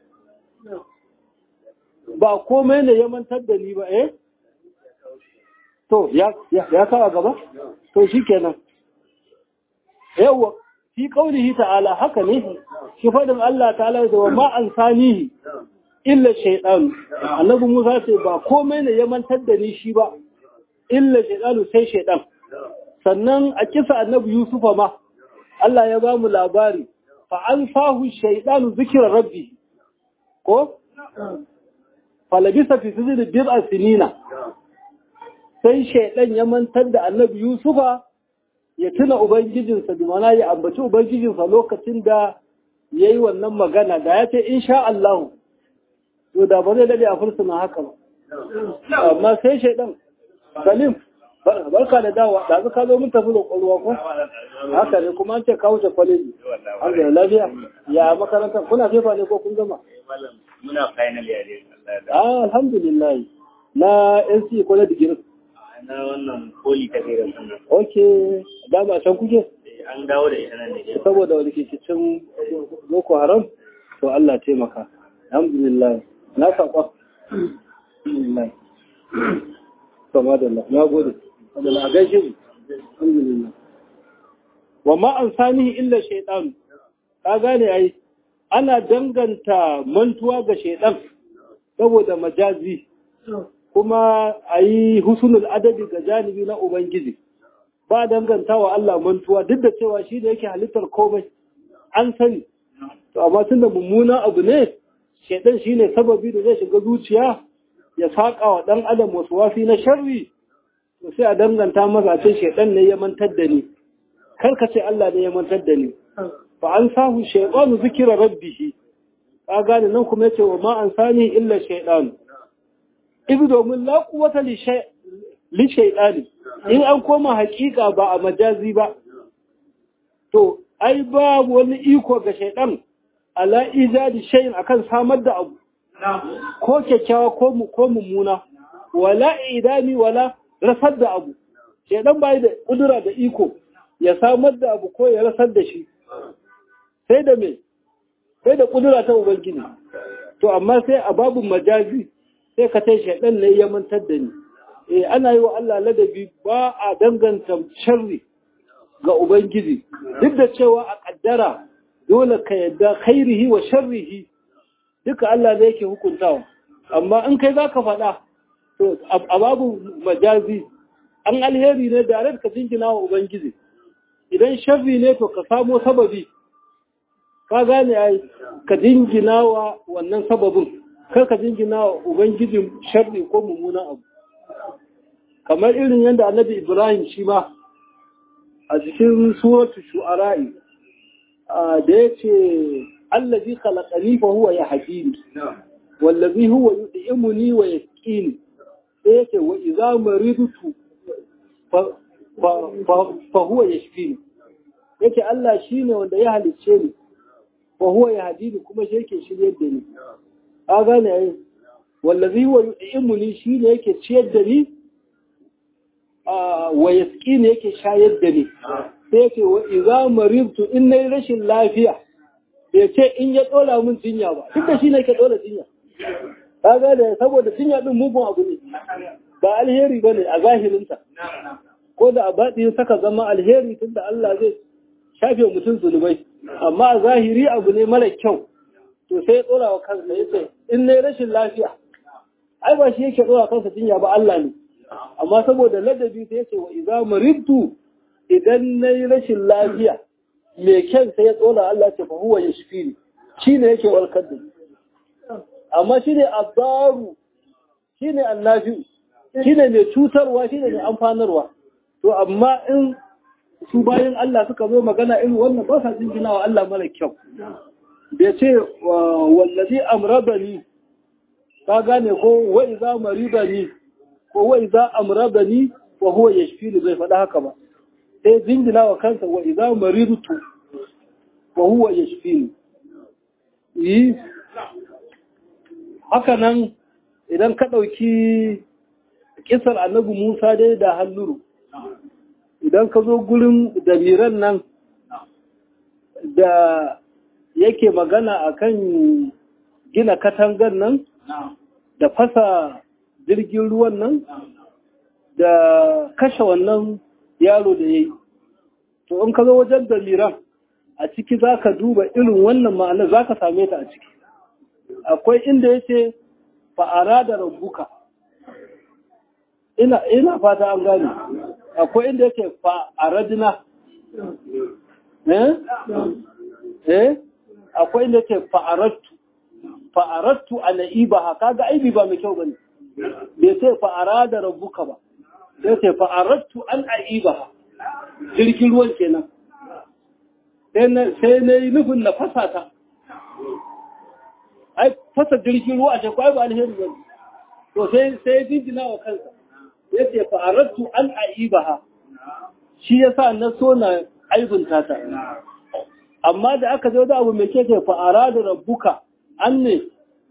ba komai ne ya mantar da ni ba eh to ya ya kawo gaba to shikenan yawa fi qaulihi ta'ala haka ne shi fadin Allah ta'ala da wa ma ansanihi illa shaytan annabi Musa ce ba komai ne ya mantar da ni shi ba illa shaytan sai shaytan sannan a kisa annabi Yusufa ma Allah ya ba mu labari fa ansahu shaytan zikra rabbi ko falabisa fi sijdi bid'a sinina sai shaytan ya mantar da annabi Yusufa ya tuna ubangijinsa bi mana ya ambaci ubangijinsa lokacin da yayi wannan magana da ya ce insha Allah to da ba zai dade a fursuna haka ba amma sai shaidan Salim barka da dawa da ka zo mun tafi da kwalwa ko haka ne kuma an ce kawo ta kwaleji har da lafiya ya makaranta kuna fefa ne ko kun gama muna final year ne ah alhamdulillah na N C ko na digiri na wannan poli ta gairar sannan okay da ba san kuke an dawo da ita nan ne saboda wani ke cikin Boko Haram to Allah taimaka alhamdulillah na saba alhamdulillah sama da Allah na gode Allah a gaishe mu alhamdulillah wa ma ansani illa shaytan ka gane ai ana danganta mantuwa ga shaytan saboda majazi kuma ayi husnul adabi ga janibi na ubangiji ba dangantawa Allah mantuwa duk da cewa shi da yake halittar komai an sani to amma tunda mummuna abu ne shaytan shine sababi da zai shiga zuciya ya saka wa dan adam wasu wasi na sharri to sai a danganta masa ce shaytan ne ya mantar da ni kar ka ce Allah ne ya mantar da ni fa an sahu shaytanu zikra rabbih ka gane nan kuma yace wa ma ansani illa shaytan ibi domin la quwwata li shay li shaytani in an koma hakika ba a majazi ba to ai babu wani iko ga shaytan ala ijadi shay'in akan samar da abu ko kyakkyawa ko mummuna wala idami wala rasar da abu shaytan bai da kudura da iko ya samar da abu ko ya rasar da shi sai da me sai da kudura ta ubangiji to amma sai a babun majazi sai ka tai shaytan ne ya mantar da ni eh ana yi wa Allah ladabi ba a danganta sharri ga ubangiji duk da cewa a kaddara dole ka yadda khairihi wa sharrihi duka Allah ne yake hukuntawa amma in kai zaka faɗa to a babu majazi an alheri ne da ka jingina wa ubangiji idan sharri ne to ka samo sababi ka gane ai ka jingina wa wannan sababin kar ka jingina wa ubangiji sharri ko mummunan abu kamar irin yadda annabi Ibrahim shi ma a cikin suratu shu'ara'i da yace allazi khalaqani fa huwa yahdini wallazi huwa yud'imuni wa yasqini sai yace wa idza maridtu fa fa huwa yashfini yace Allah shine wanda ya halicce ni fa huwa yahdini kuma shi yake shiryar da ni a gane ai wallazi huwa yud'imuni shine yake ciyar da ni wa yasqini yake shayar da ni sai yace wa idza maridtu in nayi rashin lafiya bai ce in ya dola mun jinya ba duk da shi ne ke dola jinya kaga da saboda jinya din mugun abu ne ba alheri bane a zahirinta ko da abadi saka zama alheri tunda Allah zai shafe mutum zunubai amma a zahiri abu ne mara kyau to sai ya dola wa kansa yace in nayi rashin lafiya ai ba shi yake dola kansa jinya ba Allah ne amma saboda ladabi sai yace wa idza maridtu idan nayi rashin lafiya me kyan sai ya tsola Allah ce fa huwa yashfini shine yake warkar da amma shine azaru shine annafi shine mai cutarwa shine mai amfanarwa to amma in su bayan Allah suka zo magana irin wannan ba sa jingina wa Allah mara kyau da ce wallazi amradani ka gane ko wa iza maridani ko wa iza amradani wa huwa yashfini bai faɗa haka ba sai jingina wa kansa wa idza maridtu wa huwa yashfini yi haka nan idan ka dauki kisar annabi Musa dai da halluru idan ka zo gurin damiran nan da yake magana akan gina katangar nan da fasa jirgin ruwan nan da kashe wannan yaro da ya yi to in ka zo wajen daliran a ciki za ka duba irin wannan ma'ana za ka same ta a ciki akwai inda ya ce fa'ara da rabbuka ina, ina fata an gane akwai inda ya ce fa'aradina eh? eh? akwai inda ya ce fa'arattu fa'arattu a na'iba haka ga aibi ba mai kyau ba ne bai ce fa'ara da rabbuka ba sai ce fa'arattu an aibaha jirgin ruwan kenan sai na yi nufin na fasa ta ai fasa jirgin ruwa a shekwai ba alheri ba to sai sai jinjina wa kansa ya ce fa'arattu an aibaha shi ya sa na so na aibunta ta amma da aka zo da abu mai ke ce fa'ara da rabbuka an ne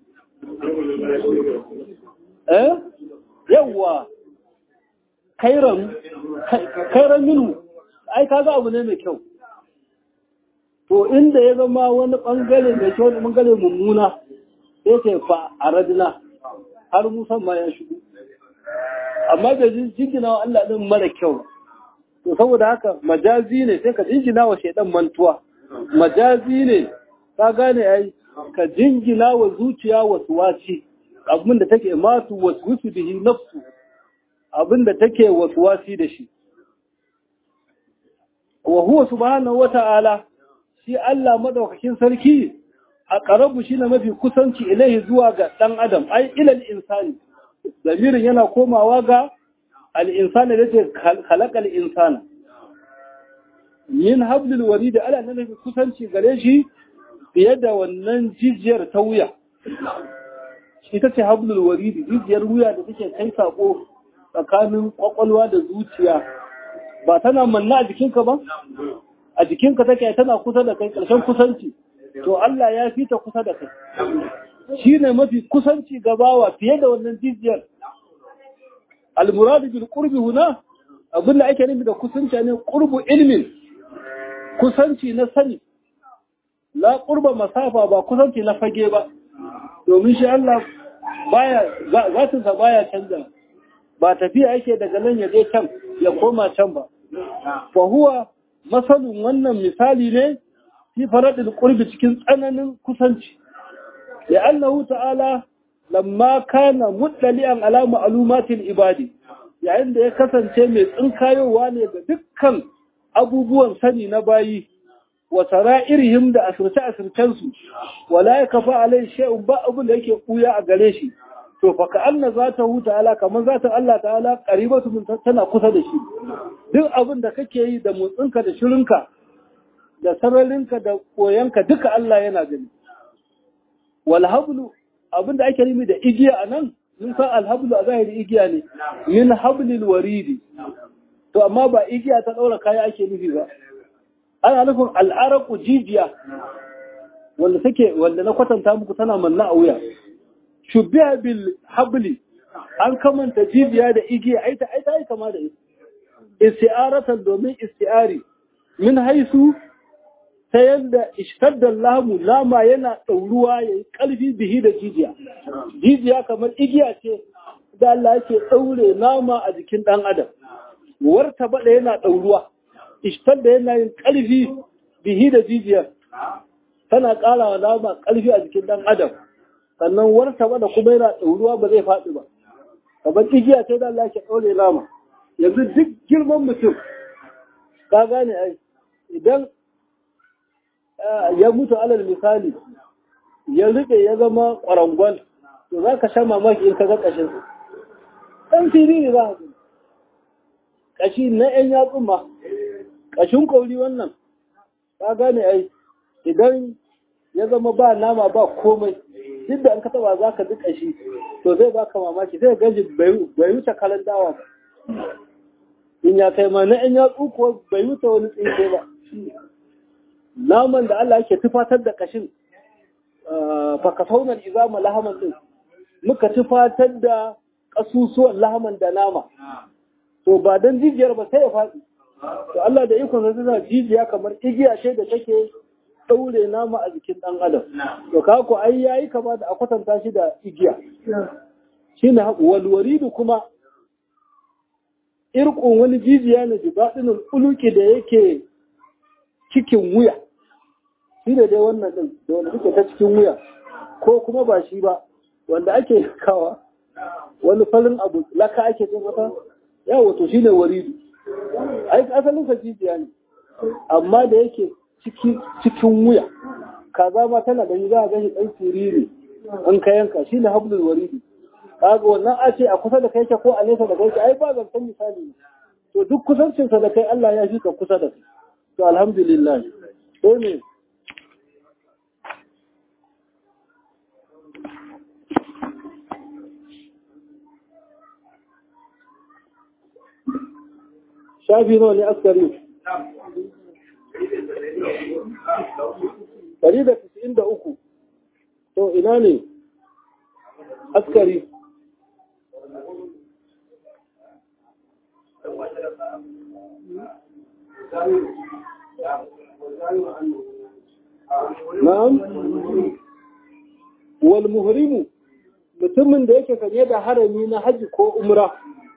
eh yawwa kairan kairan minu ai kaga abu ne mai kyau to inda ya zama wani bangare mai kyau da bangare mummuna sai ce fa aradna har musan ma ya shigo amma da jingina wa Allah din mara kyau to saboda haka majazi ne sai ka jingina wa shaidan mantuwa majazi ne ka gane ai ka jingina wa zuciya waswasi abin da take matu waswisu bihi nafsu abin da take waswasi da shi wa huwa subhanahu wata'ala shi Allah madaukakin sarki a ƙarabu shi na mafi kusanci ilaihi zuwa ga ɗan adam ai ilal insani zamirin yana komawa ga al'insani da ce halakal insana yin hablil wari da ala na mafi kusanci gare shi fiye da wannan jijiyar ta wuya ita ce hablil wari da jijiyar wuya da take kai sako tsakanin kwakwalwa da zuciya ba tana manna a jikinka ba a jikinka take tana kusa da kai ƙarshen kusanci to Allah ya fi ta kusa da kai shi ne mafi kusanci gabawa fiye da wannan jijiyar al-muradu bil qurbi huna abin da ake nufi da kusanci ne qurbu ilmin kusanci na sani la qurba masafa ba kusanci na fage ba domin shi Allah baya zatin sa baya canza ba tafiya yake daga nan ya je can ya koma can ba fa huwa masalun wannan misali ne fi faradil qurbi cikin tsananin kusanci ya Allah ta'ala lamma kana muddali'an ala ma'lumatil ibadi yayin da ya kasance mai tsinkayowa ne ga dukkan abubuwan sani na bayi wa sara'irihim da asirce asircen su wala yakfa alai shay'un ba abun da yake kuya a gare shi to fa ka anna zatahu ta'ala kaman zata Allah ta'ala qaribatu min tana kusa da shi duk abin da kake yi da motsinka da shirinka da sararinka da koyanka duka Allah yana gani wal hablu abinda ake nimi da igiya anan mun san al hablu a zahiri igiya ne min hablil waridi to amma ba igiya ta daura kaya ake nufi ba ana nufin al araqu jijiya wanda take wanda na kwatanta muku tana manna a wuya shubbiha bil habli an kamanta jijiya da igiya ai ta ai ta kama da isti'aratan domin isti'ari min haisu ta yadda ishtadda lamu lama yana ɗauruwa ya yi ƙarfi bihi da jijiya. Jijiya kamar igiya ce da Allah yake ɗaure nama a jikin ɗan adam. Warta baɗa yana ɗauruwa, ishtadda yana yin ƙarfi bihi da jijiyar. Tana ƙara wa nama ƙarfi a jikin ɗan adam. Sannan warta baɗa kuma yana ɗauruwa ba zai faɗi ba. Kamar igiya ce da Allah yake ɗaure nama. Yanzu duk girman mutum, ka gane ai, idan ya mutu alal misali ya rike ya zama ƙwarangwal to za ka sha mamaki in ka ga ƙashin ɗan fili ne za ka ƙashi na ‘yan yatsun ma ƙashin kauri wannan ka gane ai idan ya zama ba nama ba komai duk da an ka taba za ka ji ƙashi to zai baka mamaki zai gaji bai wuce kalan dawa ba in ya kai ma na ‘yan yatsu ko bai wuce wani tsinke ba naman da Allah yake tufatar da kashin fakasaunar izama lahaman din muka tufatar da kasusuwan lahaman da nama to ba don jijiyar ba sai ya faɗi to Allah da ikon sa jijiya kamar igiya ce da take daure nama a jikin dan adam to ka ko ai yayi kama da a kwatanta shi da igiya shine walwaridu kuma irqun wani jijiya ne jibadinul uluki da yake cikin wuya shi da dai wannan ɗin da wanda suke ta cikin wuya ko kuma ba shi ba wanda ake kawa wani farin abu laka ake cin mata ya wato shi ne waridu ai asalin sa jijiya ne amma da yake cikin wuya kaza ma tana da za a gashi ɗan siriri an ka yanka shi ne hablul waridu kaga wannan a ce a kusa da kai ko a nesa da kai ai ba zancen misali ne to duk kusancinsa da kai Allah ya fi ka kusa da kai to alhamdulillah sai ne shafi nawa ne askari ɗari da tisa'in da uku to ina ne askari na'am wal muhrimu mutumin da yake sanye da harami na haji ko umra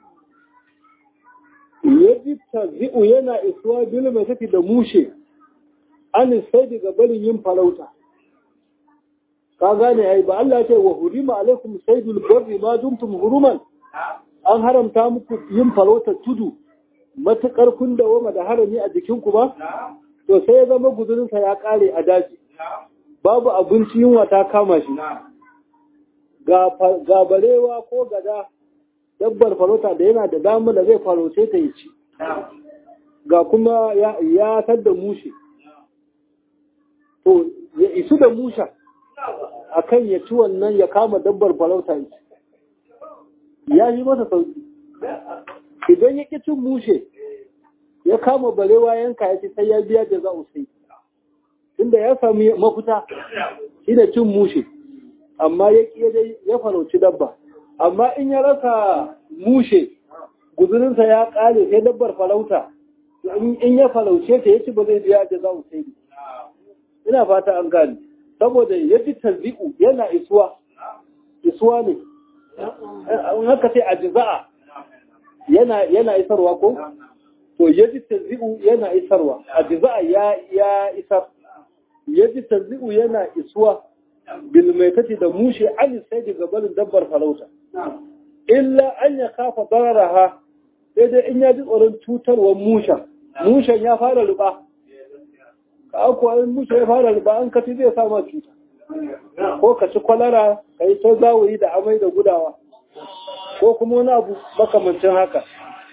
yaji tazi'u yana isuwa bil mai tafi da mushe an sai daga barin yin farauta ka gane ai ba Allah ya ce wa hurima alaikum saydul barri ma dumtum huruman an haramta muku yin farauta tudu matukar kun dawoma da harami a jikinku ba to sai ya zama guzurinsa ya kare a daji babu abinci yunwa ta kama shi ga barewa ko gada dabbar farauta da yana da dama da zai farauce ta yi ci ga kuma ya tadda mushe to ya isu da musha akan ya ci wannan ya kama dabbar farauta yi ya yi masa sauki idan ya ƙi cin mushe ya kama barewa yanka ya ce sai ya biya da za'u sai inda ya sami mafita shi da cin mushe amma ya ƙi ya farauci dabba amma in ya rasa mushe guzurinsa ya ƙare sai dabbar farauta in ya farauce ta ya ci ba zai biya da za'u sai ina fata an gane saboda ya ji tarzi'u yana isuwa isuwa ne in haka sai a jiza'a yana yana isarwa ko to yaji tazi'u yana isarwa ajza ya ya isar yaji tazi'u yana isuwa bil maitati da mushi an sai daga barin dabbar farauta illa an ya kafa dararaha sai dai in ya ji tsoron cutarwar musha mushan ya fara ruba ka ako an musha ya fara ruba an kaci zai sama cuta ko ka ci kwalara ka yi ta zawayi da amai da gudawa ko kuma wani abu makamancin haka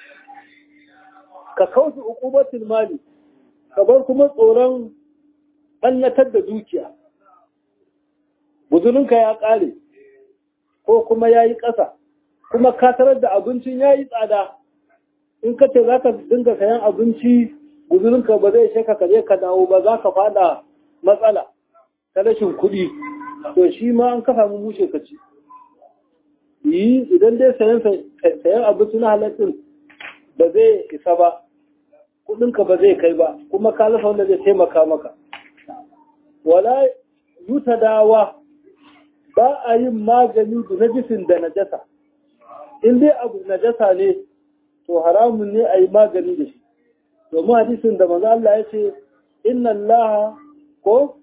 ka kauce uqubatul mali ka bar kuma tsoron annatar da dukiya buzurinka ya kare ko kuma yayi ƙasa kuma ka tarar da abincin yayi tsada in ka ce zaka dinga sayan abinci buzurinka ba zai shaka ka je ka dawo ba zaka fada matsala ta rashin kuɗi to shi ma an ka samu mushe ka ci yi idan dai sayan sayan abinci na halattun ba zai isa ba kudinka ba zai kai ba kuma ka lafa wanda zai taimaka maka wala yuta dawa ba a yin magani da najisin da najasa in dai abu najasa ne to haramun ne a yi magani da shi domin hadisin da manzo Allah ya ce inna Allah ko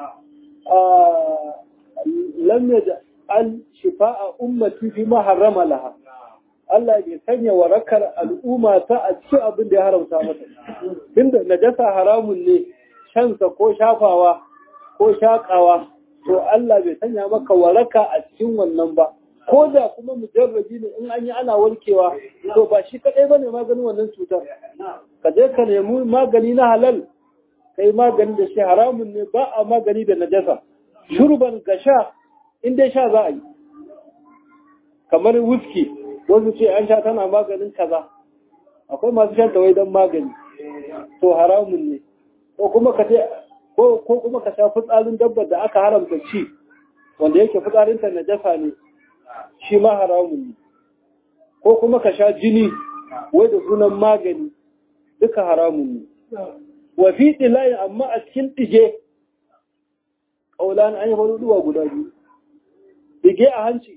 lam yaj'al shifa'a ummati fi ma harrama laha Allah bai sanya warakar al'umma ta a cikin abin da ya haramta mata inda najasa haramun ne shansa ko shafawa ko shakawa to Allah bai sanya maka waraka a cikin wannan ba ko da kuma mujarrabi ne in an yi ana warkewa to ba shi kadai bane maganin wannan cutar ka je ka nemi magani na halal kai magani da shi haramun ne ba a magani da najasa shurban gasha in dai sha za a yi kamar whisky wasu ce an sha tana maganin kaza akwai masu shan tawai don magani to haramun ne ko kuma ka ce ko kuma ka sha fitsarin dabbar da aka haramta ci wanda yake fitsarin ta najasa ne shi ma haramun ne ko kuma ka sha jini wai da sunan magani duka haramun ne wa fi tilayin amma a cikin dige kaulan an yi faruwa guda biyu dige a hanci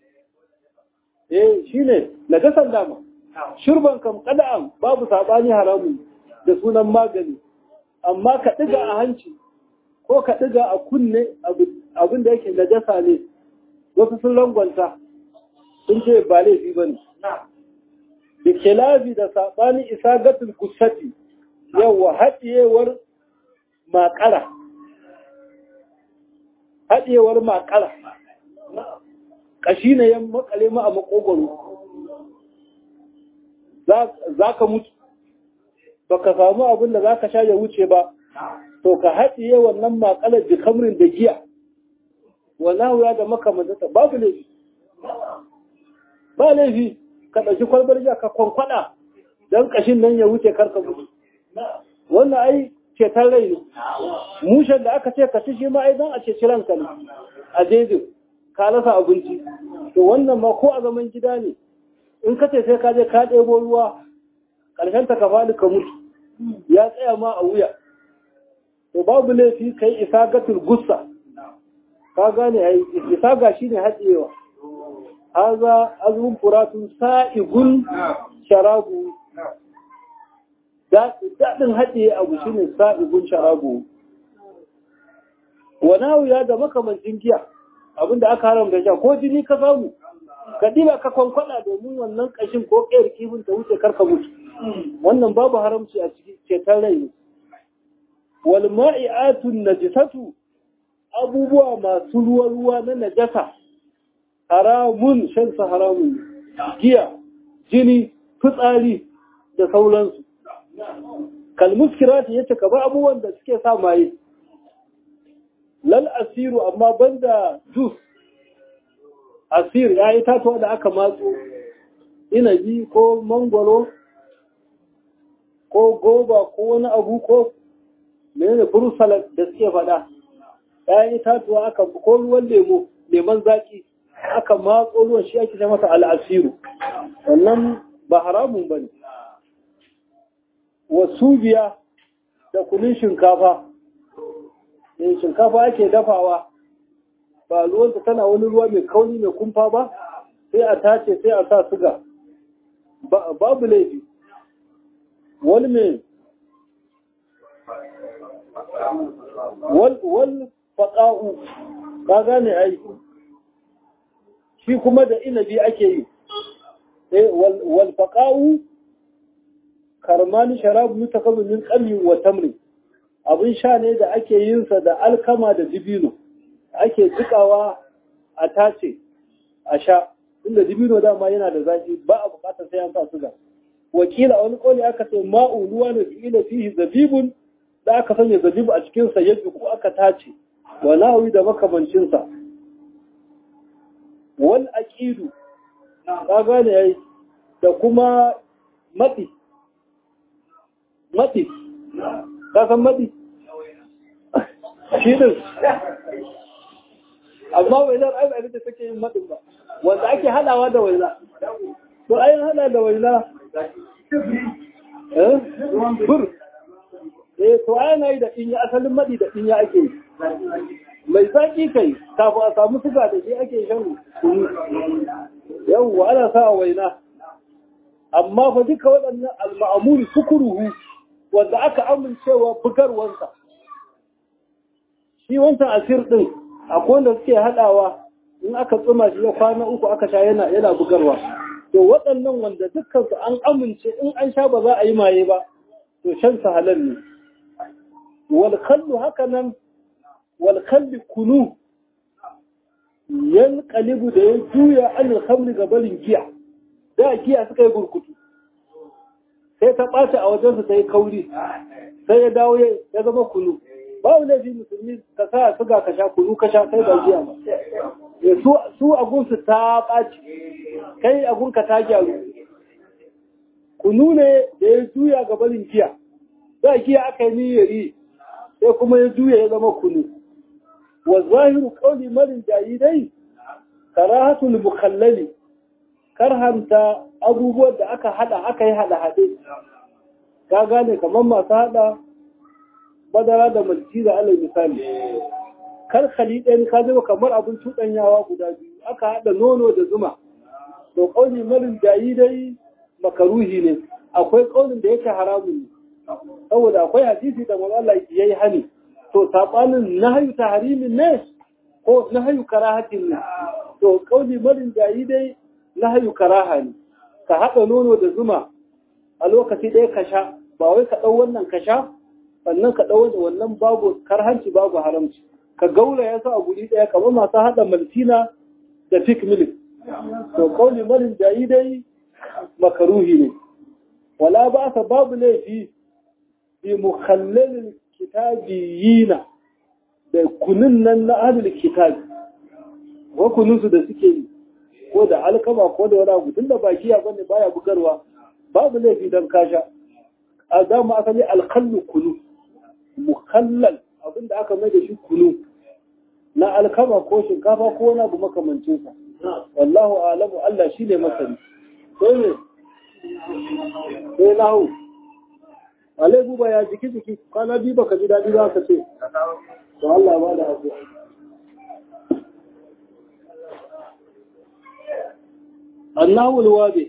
eh shine najasan dama shurban kam kada'an babu sabani haramun da sunan magani amma ka diga a hanci ko ka diga a kunne abin da yake najasa ne wasu sun langwanta sun ce ba laifi bane da kilabi da sabani isagatul kusati yawa hadiyewar makara hadiyewar makara kashi ne ya makale ma a makogoro za ka mutu baka samu abin da zaka sha ya wuce ba to ka haɗiye wannan makalar bi kamrin da giya wallahu ya da makamanta babu laifi ba laifi ka ɗauki kwalbar giya ka kwankwada don ƙashin nan ya wuce karka mutu wannan ai ceton rai ne mushen da aka ce ka ci shi ma ai don a ceci ranka ne a jejin ka rasa abinci to wannan ma ko a zaman gida ne in ka ce sai ka je ka ɗebo ruwa ƙarshen ta ka faɗi ka mutu ya tsaya ma a wuya to babu laifi kai isa gatul gussa ka gane ai isa ga shi ne haɗewa haza azumin furatun sa'igun sharabu daɗin haɗe abu shi ne sa'igun sharabu wani ya da makamancin giya abinda aka haramta sha ko jini ka samu ka ɗiba ka kwankwada domin wannan ƙashin ko ƙayar kifin ta wuce karka mutu wannan babu haramci a cikin ceton rai ne wal ma'i'atun najisatu abubuwa masu ruwa-ruwa na najasa haramun shansa haramun giya jini fitsari da sauransu kalmuskirati yace ka ba abubuwan da suke sa maye lal asiru amma banda jus asir ya yi tatuwa da aka matso inabi ko mangwaro ko goba ko wani abu ko menene bursalat da suke faɗa ya yi tatuwa aka ko ruwan lemo leman zaki aka matso ruwan shi ake ce masa al'asiru wannan ba haramun ba ne wasu biya da kunin shinkafa ne shinkafa ake dafawa ba ruwanta tana wani ruwa mai kauni mai kumfa ba sai a tace sai a sa suga babu laifi wani mai wal faƙa'u ka gane aiki shi kuma da inabi ake yi wal faƙa'u karmani sharabu mutakazu min qalmin wa tamri abin sha ne da ake yin sa da alkama da dibino ake jikawa a tace a sha inda dibino dama yana da zaki ba a bukatar sai an sa suga wakila wani koli aka ce ma'u ruwa ne ila fihi zabibun da aka sanya zabibu a cikin sa yadda ko aka tace wala wi da makamancin sa wal aqidu ka gane yayi da kuma mati mati ka san mati shi din amma wainar ai ba da take yin madin ba wanda ake hadawa da waina to ai hada da waina eh bur eh to ai nayi da dinya asalin madi da dinya ake yi mai zaki kai kafin a samu suga da shi ake shan yawwa ana sa waina amma fa duka waɗannan al-ma'mul sukuruhu wanda aka amincewa bugarwansa shi wancan asir din akwai wanda suke haɗawa in aka tsuma shi ya kwana uku aka sha yana yana bugarwa to waɗannan wanda dukkan su an amince in an sha ba za a yi maye ba to shan sa halal ne wal khallu haka nan wal khalli kunu yan qalibu da ya juya an khamri gabalin giya da giya suka yi burkutu sai ta ɓaci a wajen su ta yi kauri sai ya dawo ya zama kunu babu laifi musulmi ka sa suga ka sha kunu ka sha kai ba giya ba su agunsu ta ɓaci kai agunka ta gyaru kunu ne da ya juya ga barin giya za giya aka yi niyyari sai kuma ya juya ya zama kunu wa zahiru qawli marin jayi dai karahatul mukhallali karhanta abubuwan da aka hada aka yi hada hade ka gane kamar masu hada madara da malci da alal misali kar khalidan ka zama kamar abin tudanyawa guda biyu aka hada nono da zuma to kauli marin jayi dai makaruhi ne akwai kaulin da yake haramun ne saboda akwai hadisi da manzo Allah yayi hani to sabanin nahyu tahrimin ne ko nahyu karahatin ne to kauli marin jayi dai nahyu karaha ne ka hada nono da zuma a lokaci ɗaya ka sha ba wai ka dau wannan ka sha sannan ka ɗau da wannan babu karhanci babu haramci ka gaura ya sa a guri ɗaya kamar masu haɗa maltina da fik milik to kauli marin jayi dai makaruhi ne wala ba sa babu laifi bi mukhallalil kitabiyina da kunun nan na ahlul kitabi ko kunun su da suke yi ko da alkama ko da wani abu tunda ba giya bane baya bugarwa babu laifi dan kasha a dama asali alkallu kunu mukhallal abinda aka mai da shi kunu na alkama ko shinkafa ko wani abu makamancin sa wallahu a'lamu Allah shine masani sai ne sai lahu alai buba ya jiki jiki kwana biyu baka ji dadi ba ka ce to Allah ya bada abu annahu alwabi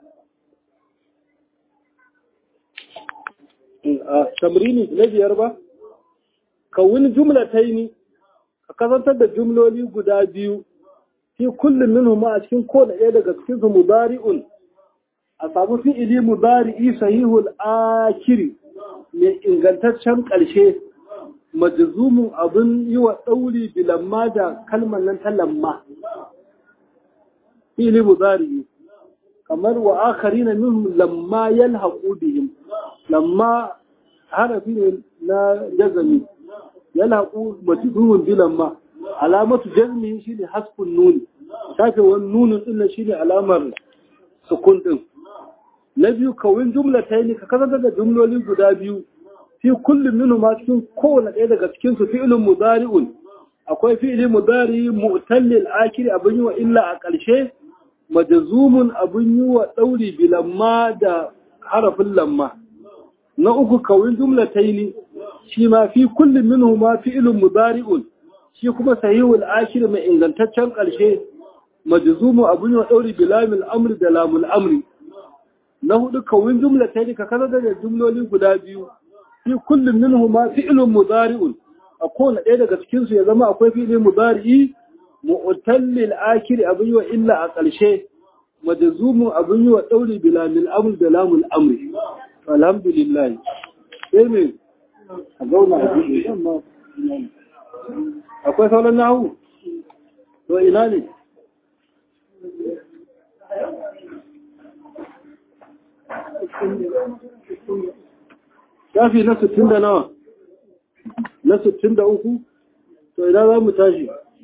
tamrini na biyar ba kawun jumlataini ka kasantar da jumloli guda biyu fi kullum minhum a cikin kowane ɗaya daga cikin su mudari'un a samu fi'ili mudari'i sahihul akiri mai ingantaccen ƙarshe majzumun abin yi wa ɗauri bilamma da kalmar nan ta lamma fi'ili mudari'i kamar wa akharina minhum lamma yalhaqu bihim lamma harafi ne na jazami yalhaqu majzumun bilamma alamatu jazmi shine hasfun nuni shafe wani nunin din shine alamar sukun din na biyu kawin jumla ta yi ka kasance da jumloli guda biyu fi kullum minu ma cikin kowane ɗaya daga cikin su fi'ilun mudari'un akwai fi'ili mudari mu'tallil akiri abin yi wa illa a ƙarshe majzumun abin yi wa ɗauri bilamma da harafin lamma na uku kawin jumla ta yi shi ma fi kullum minu ma fi'ilun mudari'un shi kuma sahihul akiri mai ingantaccen ƙarshe majzumu abin yi wa ɗauri bilamil amri da lamul amri na hudu kawin jumla ta yi ka kasar da jumloli guda biyu fi kullum minhu ma fi'ilun mudari'un a kowane ɗaya daga cikin su ya zama akwai fi'ili mudari'i mu'tallil akiri abin yi wa illa a ƙarshe majzumu abin yi wa ɗauri bilamil amr da lamul amri alhamdulillah sai me a zauna a ji akwai sauran nahu to ina ne shafi na sittin da nawa na sittin da uku to idan za mu tashi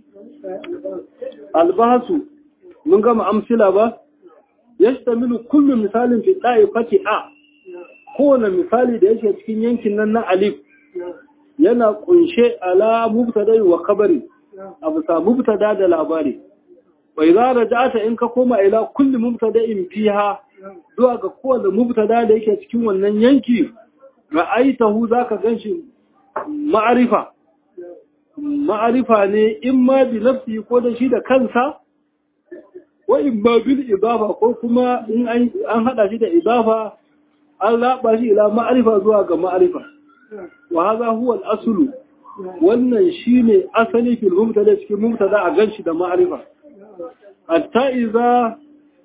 albahasu mun gama amsila ba yashtamilu kullu misalin fi ta'ifati a kowane misali da yake cikin yankin nan na alif yana kunshe ala mubtada wa khabari abu sa mubtada da labari wa idza raja'ata in ka koma ila kulli mubtada'in fiha zuwa ga kowane mubtada da yake cikin wannan yanki ra'aitahu zaka ganshi ma'arifa ma'arifa ne in ma bi nafsi ko da shi da kansa wa in ma bil idafa ko kuma in an hada shi da idafa an raba shi ila ma'arifa zuwa ga ma'arifa wa hadha huwa al-aslu wannan shine asali fil mubtada cikin mubtada a ganshi da ma'arifa hatta idza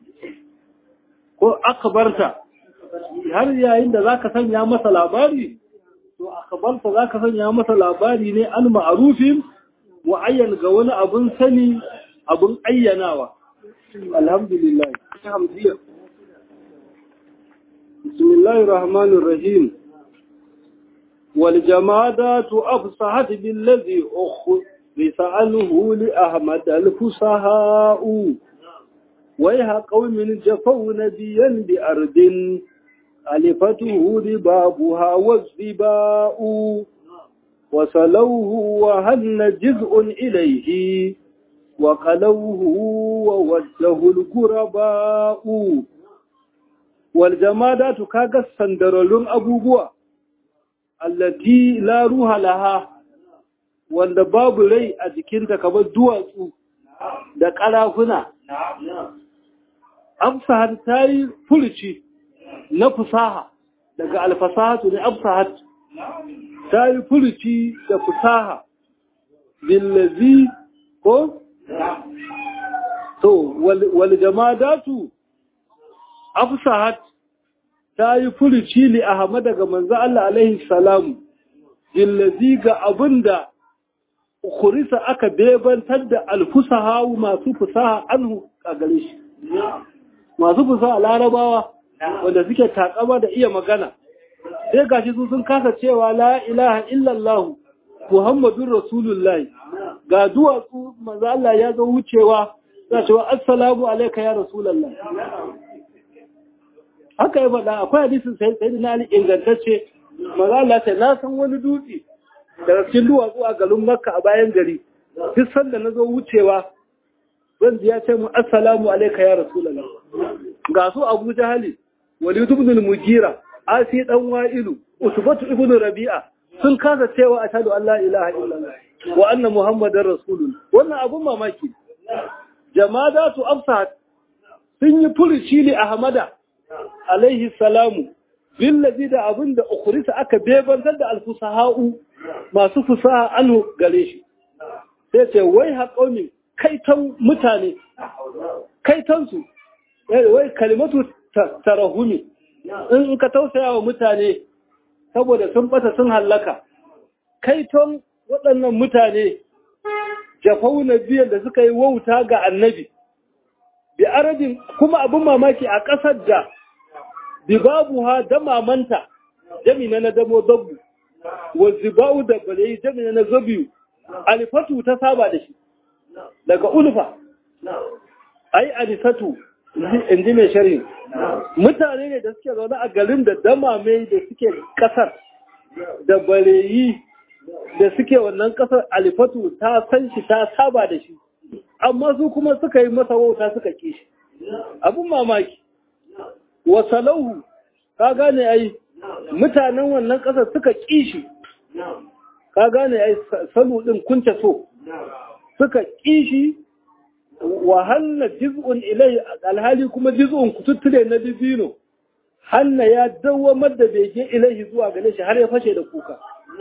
ko akbarta har yayin da zaka sanya masa labari to akbarta zaka sanya masa labari ne al ma'rufin muayyan ga wani abun sani abun ayyanawa alhamdulillah alhamdulillah bismillahir rahmanir rahim wal jamadatu afsahat bil ladhi ukhu lisaluhu li ahmad al fusaha'u ويها قوم جفوا نبيا بأرض ألفته ربابها والزباء وصلوه وهن جزء إليه وقلوه ووده القرباء والجمادات كاغا السندرلون أبوبوا التي لا روح لها wanda babu rai a jikinta kamar duwatsu da ƙarafuna absahat ta yi furuci na fusaha daga alfasahatu ne absahat ta yi furuci da fusaha billazi ko? to wal jamadatu absahat ta yi furuci li ahmad daga manzo Allah alaihi salam billazi ga abinda kurisa aka bebantar da alfusaha masu fusaha anhu a gare shi masu fusaha larabawa wanda suke takama da iya magana sai gashi su sun kasa cewa la ilaha illallah Muhammadun Rasulullahi ga duwatsu manzo Allah ya zo wucewa za ce wa assalamu alayka ya Rasulullah haka ya faɗa akwai hadisin sai sai na Ali ingantacce manzo Allah sai na san wani dutse daga cikin duwatsu a garin Makka a bayan gari duk sanda na zo wucewa zan ji ya ce mu assalamu alayka ya Rasulullah ga su Abu Jahali Walid ibn al-Mughira Asi dan Wa'ilu Usbatu ibn Rabi'a sun kasa cewa ashhadu an la ilaha illallah wa anna muhammadar rasulullah wannan abun mamaki jamadatu afsat sun yi furuci li ahmada alaihi salamu billazi da abinda ukhrisa aka bebantar da alfusaha'u masu fusaha anu gare shi sai ce wai haƙomi kaitan mutane kaitansu wai kalimatu tarahumi in ka tausaya wa mutane saboda sun bata sun hallaka kaiton waɗannan mutane jafau na biyan da suka yi wauta ga annabi bi arabin kuma abin mamaki a ƙasar da bi babu ha da mamanta jamina na damo dabbu wa zibau da balayi jamina na zabiyu alifatu ta saba da shi daga ulfa ai alifatu in ji mai shari'a mutane ne da suke zaune a garin da damame da suke kasar da bareyi da suke wannan kasar alifatu ta san shi ta saba da shi amma su kuma suka yi masa wauta suka ki shi abun mamaki wasalahu ka gane ai mutanen wannan kasar suka ki shi ka gane ai salu din kunta so suka ki shi wa hanna jiz'un ilai alhali kuma jiz'un kututture na dibino hanna ya dawamar da bege ilaihi zuwa gare shi har ya fashe da kuka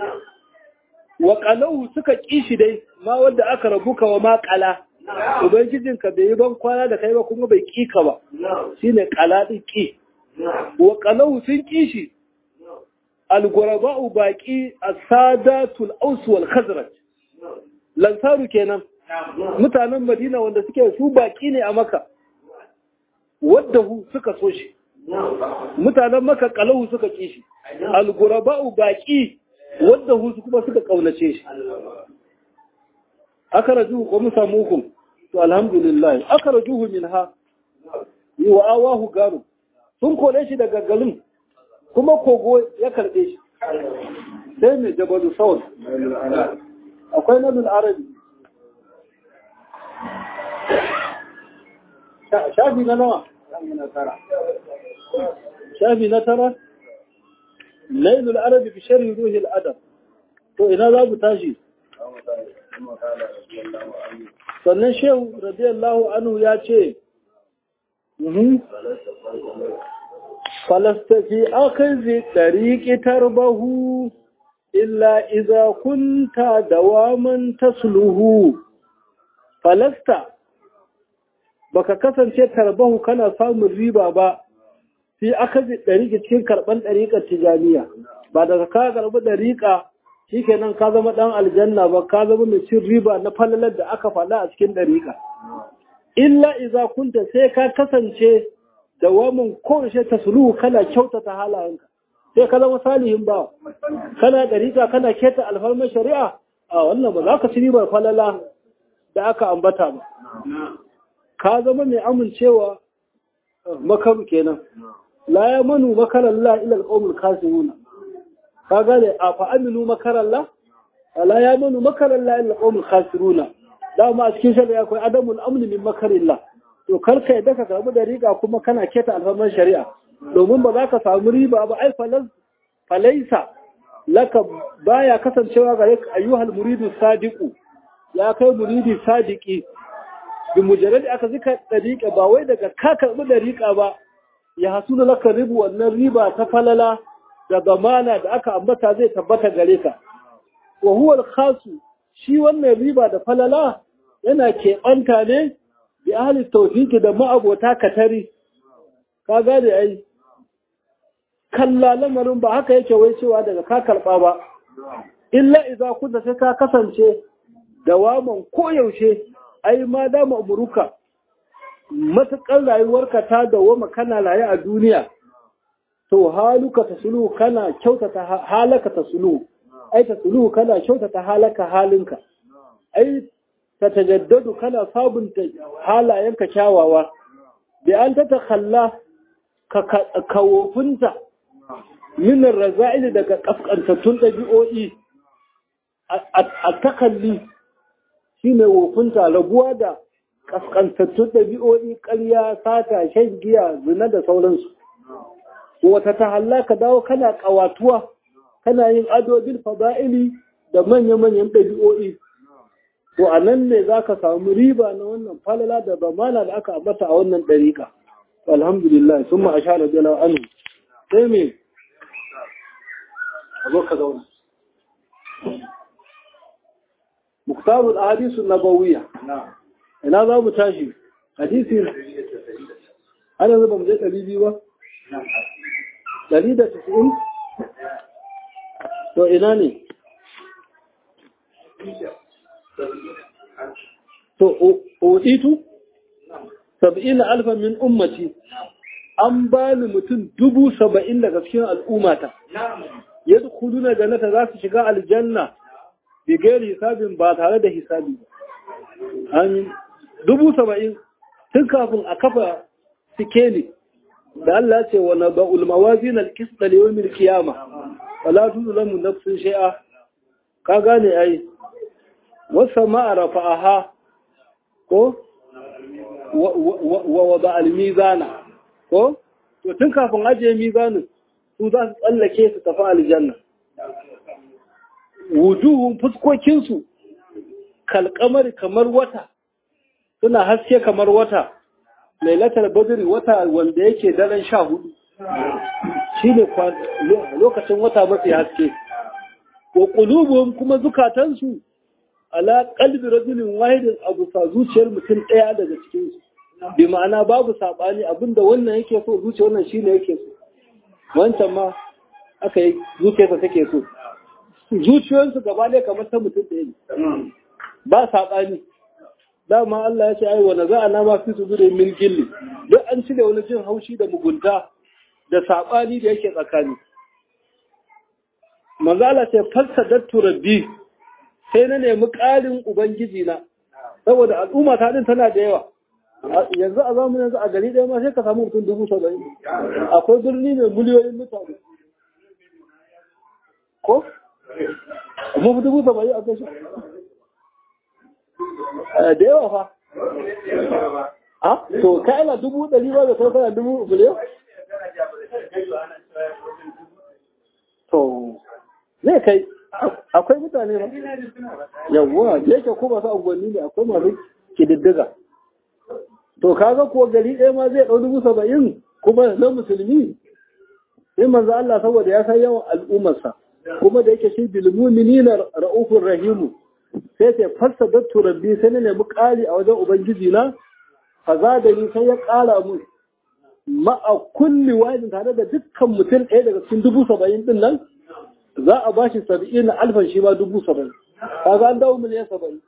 wa qalahu suka kishi dai ma wanda aka rabuka wa ma qala ubangijinka bai yi ban kwana da kai ba kuma bai kika ba shine qala din ki wa qalahu sun kishi al-ghuraba'u baqi as-sadatul aws wal khazraj lansaru kenan mutanen Madina wanda suke su baki ne a Makka wadda hu suka so shi mutanen Makka qalahu suka ki shi al-ghuraba'u baqi wadda hu kuma suka kaunace shi akaraju wa musamukum to alhamdulillah akarajuhu minha wa awahu garu sun kore shi daga garin kuma kogo ya karbe shi sai mai jabalu saud akwai nabul arabi shafi na nawa shafi na tara lailul arabi fi sharhi ruhil adab to ina za mu tashi sannan shehu radiyallahu anhu ya ce falasta fi akhzi tariqi tarbahu illa idza kunta dawaman tasluhu falasta baka kasance tarbahu kana samun riba ba fi akhzi tariqi cikin karban tariqar tijaniya ba daga ka karbi tariqa shikenan ka zama dan aljanna ba ka zama mai cin riba na falalar da aka faɗa a cikin tariqa illa idza kunta sai ka kasance dawamin kowace tasluhu kana kyautata halayenka sai ka zama salihin ba kana dariƙa kana keta alfarmar shari'a a wannan ba za ka ci ribar falala da aka ambata ba ka zama mai amincewa makaru kenan la ya manu makarallah ila alqawmul kasiruna ka gane a fa aminu makarallah la ya manu makarallah ila alqawmul kasiruna dama a cikin shari'a akwai adamul amni min makarillah to karka yadda ka karbi da riga kuma kana keta alfarman shari'a domin ba za ka samu riba ba ai falaisa laka baya kasancewa gare ka ayyuhal muridu sadiqu ya kai muridi sadiki bi mujarrad aka zika dariqa ba wai daga ka karbi dariqa ba ya hasuna laka ribu wannan riba ta falala da zamana da aka ambata zai tabbata gare ka wa huwa al-khasu shi wannan riba da falala yana keɓanta ne bi ahli tawfiqi da ma'abota katari ka gane ai kalla lamarin ba haka yake wai cewa daga ka karba ba illa idza kunta sai ka kasance dawaman koyaushe ai ma da ma'muruka matakar rayuwarka ta dawama kana laye a duniya to haluka tasulu kana kyautata halaka tasulu ai tasulu kana kyautata halaka halinka ai ta tajaddadu kana sabunta halayenka kyawawa bi an ta takhalla ka kawofinta min raza'il daga kaskantattun dabi'o'i a takalli shine wofinta rabuwa da kaskantattun dabi'o'i ƙarya sata shan giya zina da sauransu wata ta hallaka dawo kana kawatuwa kana yin ado bil fada'ili da manya-manyan ɗabi'o'i to a nan ne za ka samu riba na wannan falala da zamana da aka ambata a wannan ɗariƙa alhamdulillah sun ma a sha rabi anu sai me a zo ka zauna muktarul hadisun nabawiyya ina za mu tashi hadisi ana zuba mu je ɗari biyu ba ɗari da tasa'in to ina ne to uditu sab'ina alfa min ummati an bani mutum dubu saba'in daga cikin al'ummata yadkhuluna jannata za su shiga aljanna bi gairi hisabin ba tare da hisabi amin dubu saba'in tun kafin a kafa sikeli da Allah ce wa naba'ul mawazin al-qist li yawm al-qiyamah wala tuzlamu nafsun shay'a ka gane ai wasa ma rafa'aha ko wa wada al-mizana ko to tun kafin aje mizanin su za su tsallake su tafi aljanna wujuhun fuskokin su kalkamar kamar wata suna haske kamar wata lailatul badri wata wanda yake daren sha hudu shine lokacin wata mafi haske wa qulubuhum kuma zukatansu ala qalbi rajulin wahidin abu sa zuciyar mutum daya daga cikin su bi ma'ana babu sabani abinda wannan yake so zuciyar wannan shine yake so wancan ma aka yi zuciyarsa take so zuciyoyinsu gaba ɗaya kamar ta mutum ɗaya ne ba sabani dama Allah ya ce ai wa naza'ana ma fi suduri min gilli duk an cire wani jin haushi da mugunta da sabani da yake tsakani manzo Allah ce fasadattu rabbi sai na nemi ƙarin ubangiji na saboda al'umma ta din tana da yawa yanzu a zamanin yanzu a gari ɗaya ma sai ka samu mutum dubu saba'in akwai birni mai miliyoyin mutane ko mu dubu saba'in a kashi da yawa fa a to ka ina dubu ɗari ba da kai kana dubu miliyan to zai kai akwai mutane ba yawwa da yake ko masu unguwanni ne akwai masu kididdiga to kaga ko gari ɗaya ma zai ɗau dubu saba'in kuma na musulmi sai manzo Allah saboda ya san yawan al'ummarsa kuma da yake shi bil mu'minina ra'ufur rahimu sai ta fasadattu rabbi sai na nemi ƙari a wajen ubangiji na fazadani sai ya ƙara mu ma'a kulli wahidin tare da dukkan mutum ɗaya daga cikin dubu saba'in din nan za a ba shi saba'in na alfan shi ma dubu saba'in kaga an dawo miliyan saba'in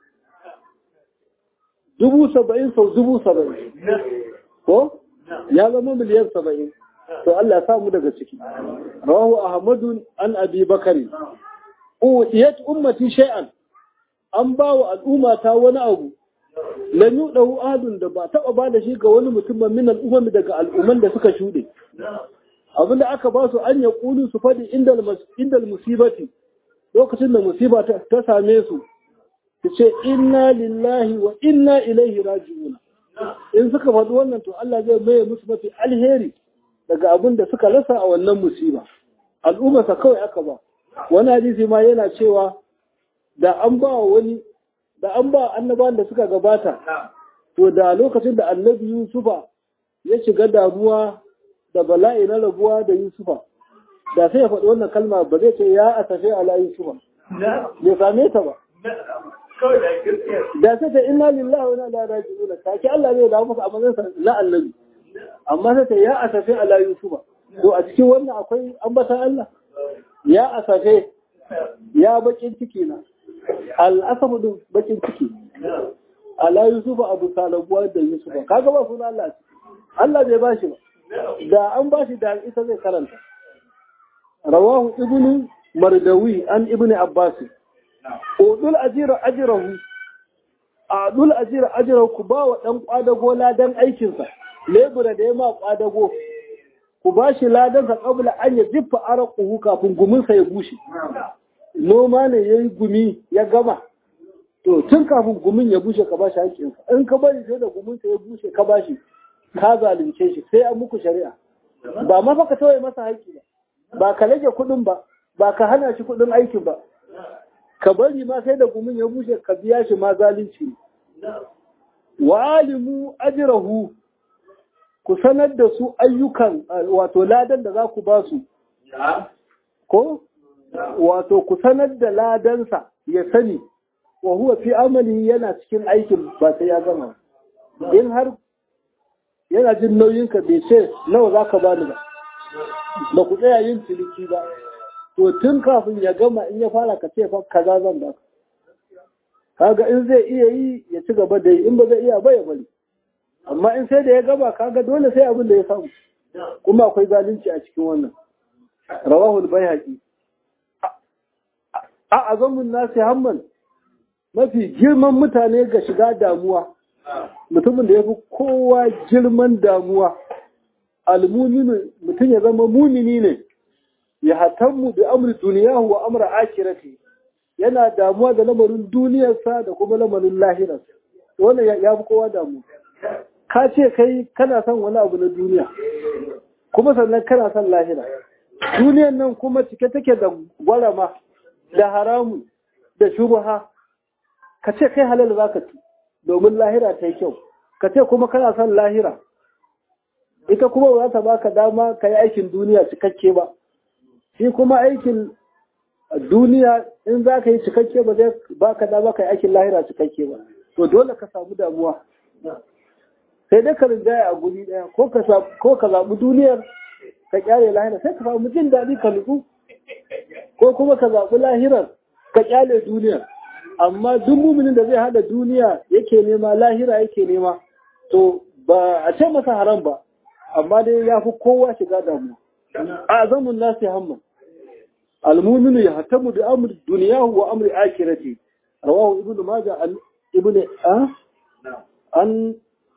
dubu saba'in sau dubu saba'in ko ya zama miliyan saba'in to Allah ya samu daga ciki rawahu ahmadu an abi bakari uyat ummati shay'an an ba wa al'umma ta wani abu lam yudahu adun da ba taba ba da shi ga wani mutum ba min al'ummi daga al'umman da suka shude abinda aka ba su an ya kulu su fadi indal indal musibati lokacin da musiba ta same su su ce inna lillahi wa inna ilaihi raji'un in suka faɗi wannan to Allah zai maye musu mafi alheri daga abin da suka rasa a wannan musiba al'ummarsa kawai aka ba wani hadisi ma yana cewa da an ba wani da an ba annabawan da suka gabata to da lokacin da annabi Yusufa ya shiga damuwa da bala'i na rabuwa da Yusufa da sai ya faɗi wannan kalma ba zai ce ya asafe ala Yusufa bai same ta ba da sai ta inna lillahi wa inna ilaihi raji'un take Allah zai dawo masa a matsayin na annabi amma sai ta ya asafe ala Yusufa to a cikin wannan akwai ambatan Allah ya asafe ya bakin ciki na al'asafu din bakin ciki ala Yusufa abu salabuwa da Yusufa kaga ba sunan Allah Allah bai bashi ba da an bashi da ita zai karanta rawahu ibnu mardawi an ibnu abbas udul ajira ajrahu adul ajira ajrahu ku ba wa dan kwadago ladan aikin sa lebura da yama kwadago ku ba shi ladan sa kabla an ya ziffa araquhu kafin gumin sa ya bushe noma ne yayi gumi ya gama to tun kafin gumin ya bushe ka ba shi hakkin sa in ka bari sai da gumin sa ya bushe ka ba shi ka zalunce shi sai an muku shari'a ba ma fa ka tawaye masa haƙƙi ba ba ka rage kuɗin ba ba ka hana shi kuɗin aikin ba ka bari ma sai da gumin ya bushe ka biya shi ma zalunci wa alimu ajrahu ku sanar da su ayyukan wato ladan da za ku ba su ko wato ku sanar da ladansa ya sani wa huwa fi amali yana cikin aikin ba sai ya gama in har yana jin nauyinka bai ce nawa za ka bani ba ba ku tsaya yin ciniki ba to tun kafin ya gama in ya fara ka ce fa kaza zan ba kaga in zai iya yi ya ci gaba da yi in ba zai iya ba ya bari amma in sai da ya gama kaga dole sai abin da ya samu kuma akwai zalunci a cikin wannan rawahu al-baihaqi a azamun nasi hamman mafi girman mutane ga shiga damuwa mutumin da ya fi kowa girman damuwa almuminu mutum ya zama mumini ne ya hatammu da amri duniyahu wa amra akirati yana damuwa da lamarin duniyarsa da kuma lamarin lahirarsa wannan ya fi kowa damuwa ka ce kai kana son wani abu na duniya kuma sannan kana son lahira duniyar nan kuma cike take da gwarama da haramu da shubha ka ce kai halal za ka ci domin lahira ta yi kyau ka ce kuma kana son lahira ita kuma ba za ta baka dama ka yi aikin duniya cikakke ba shi kuma aikin duniya in za ka yi cikakke ba zai baka dama ka yi aikin lahira cikakke ba to dole ka samu damuwa sai dai ka rinjaya a guri daya ko ka zaɓi duniyar ka kyale lahira sai ka samu jin daɗi ka nutsu ko kuma ka zaɓi lahirar ka kyale duniyar amma duk muminin da zai hada duniya yake nema lahira yake nema to ba a ce masa haram ba amma dai ya fi kowa shiga damuwa a zamun nasi hamman almuminu ya hatamu da amri duniyahu wa amri akirati rawahu ibnu majah an ibnu an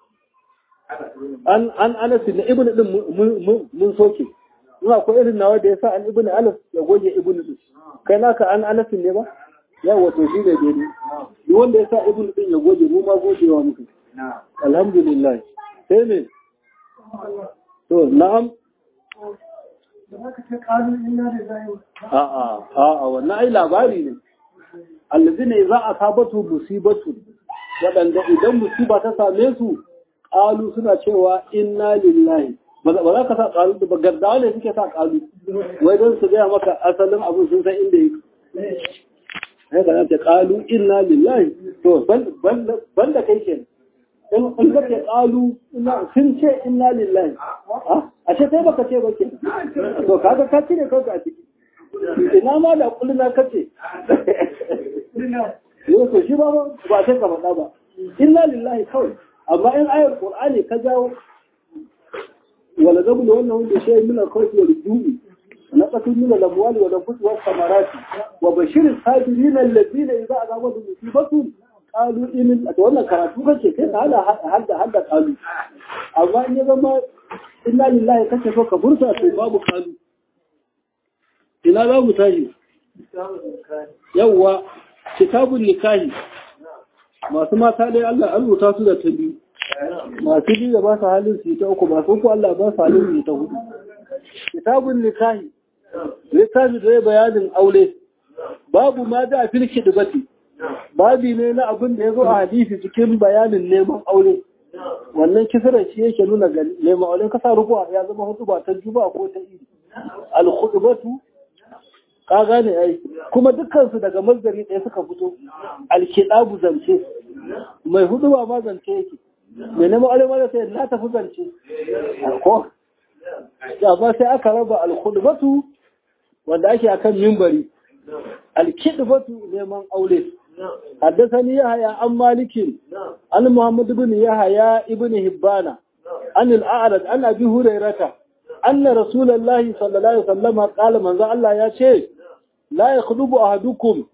an an anas ne ibnu din mun soke ina ko irin nawa da yasa an ibnu anas ya goge ibnu din kai naka an anas ne ba yawa to shi ne daidai duk wanda ya sa ibn din ya goge mu ma gogewa muka alhamdulillah sai ne to na'am a a a wannan ai labari ne allazina idza asabatu musibatu wadanda idan musiba ta same su qalu suna cewa inna lillahi ba za ka sa qalu ba gardawa ne suke sa qalu wai don su ga maka asalin abu sun san inda yake haka na ta ƙalu inna lillahi to ban da kai ke in ka ce ƙalu sun ce inna lillahi a ce kai baka ce ba ke to kaga ka cire kanka a ciki ina ma da kulina ka ce yau to shi ba ba sai ka faɗa ba inna lillahi kawai amma in ayar qur'ani ka jawo wala zabul wannan wanda shi min al-khawfi wal ju'i نقص من الأموال والأنفس والثمرات وبشر الصابرين الذين إذا أصابتهم مصيبة قالوا إن أتولى كراتو كشي كيف هذا هذا هذا قالوا أما إن يوم إنا لله كشي فوق فرصة باب قالوا إنا لا متاجي يوا كتاب النكاح ما سمع تعالى الله الله تاسو da tabi masu ji da ba su halin su ta uku ba su ko Allah ba su halin su ta hudu kitabun nikahi littafi da ya bayanin aure babu ma da filki dubati babi ne na abin da ya zo a hadisi cikin bayanin neman aure wannan kisarar shi yake nuna ga neman aure kasa rubuwa ya zama hutuba ta juba ko ta iri al-khutbatu ka gane ai kuma dukkan su daga mazdari ɗaya suka fito al-kidabu zance mai hutuba ma zance yake mai neman aure ma sai na tafi zance ko ba sai aka raba al-khutbatu wanda ake akan minbari al-kidbatu neman aure haddathani yahya an malikin an muhammad ibn yahya ibn hibbana an al-a'rad an abi hurairata anna rasulullahi sallallahu alaihi wasallam qala manzo Allah ya ce la yakhdubu ahadukum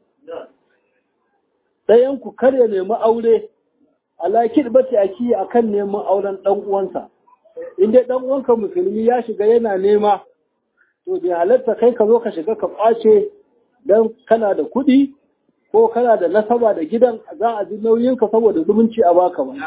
dayan ku kare nemi aure ala kidbati aki akan neman auren dan uwansa inda dan uwanka musulmi ya shiga yana nema to bai halatta kai ka zo ka shiga ka kwace dan kana da kuɗi ko kana da nasaba da gidan za a ji nauyinka saboda zumunci a baka ba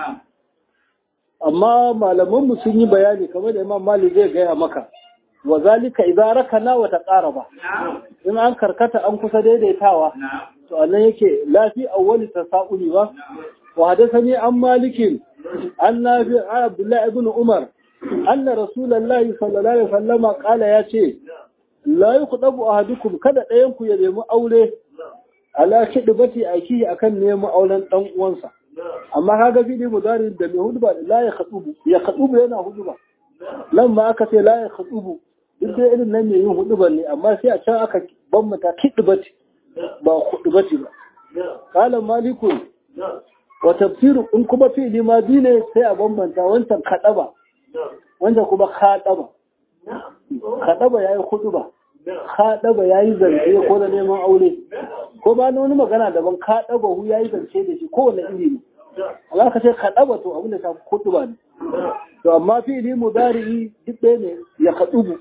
amma malamanmu sun yi bayani kamar da Imam Malik zai gaya maka wa zalika idza rakana wa taqaraba in an karkata an kusa daidaitawa to annan yake lafi awwali tasauli ba wa hadathani an malikin an nafi Abdullah ibn Umar anna rasulullahi sallallahu alaihi wasallam qala yace la yuqdabu ahadukum kada dayan ku ya nemi aure ala kidbati aiki akan neman auren dan uwansa amma kaga fili mudarin da mai huduba la ya khutubu ya khutubu yana huduba nan ma aka ce la ya khutubu duk da irin nan ne yin huduba ne amma sai a can aka bambata kidbati ba khutubati ba qala malikun wa tafsiru in kuma fili ma ne sai a bambanta wancan kadaba wanda kuma khadaba khadaba yayi huduba khadaba yayi zance ko da neman aure ko ba na wani magana daban khadaba hu yayi zance da shi kowanne iri ne Allah ka ce khadaba to abin da ta huduba ne to amma fi'li mudari duk ɗaya ne ya khadubu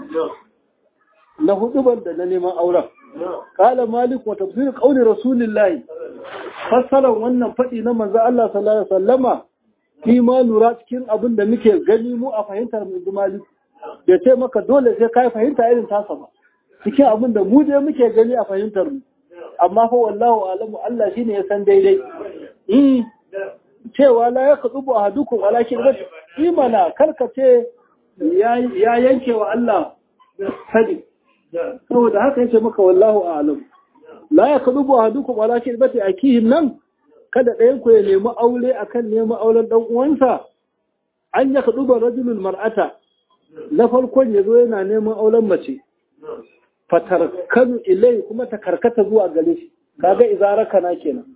na huduban da na neman auren qala malik wa tafsir qawli rasulillah fassaran wannan fadi na manzo Allah sallallahu alaihi wasallama fi ma lura cikin abin da muke gani mu a fahimtar mu malik da ce maka dole sai kai fahimta irin tasa ba cikin abin da mu je muke gani a fahimtar mu amma fa wallahu alamu Allah shine ya san daidai eh cewa la yaqdubu ahadukum walakin bas imana karkace ya ya yanke wa Allah sadi saboda haka yace maka wallahu a'lam la yaqdubu ahadukum walakin bati akihim nan kada ɗayan ku ya nemi aure akan neman auren dan uwansa an yaqdubu rajulul mar'ata na farkon yazo yana neman auren mace fatarkanu ilai kuma ta karkata zuwa gare shi kaga izaraka na kenan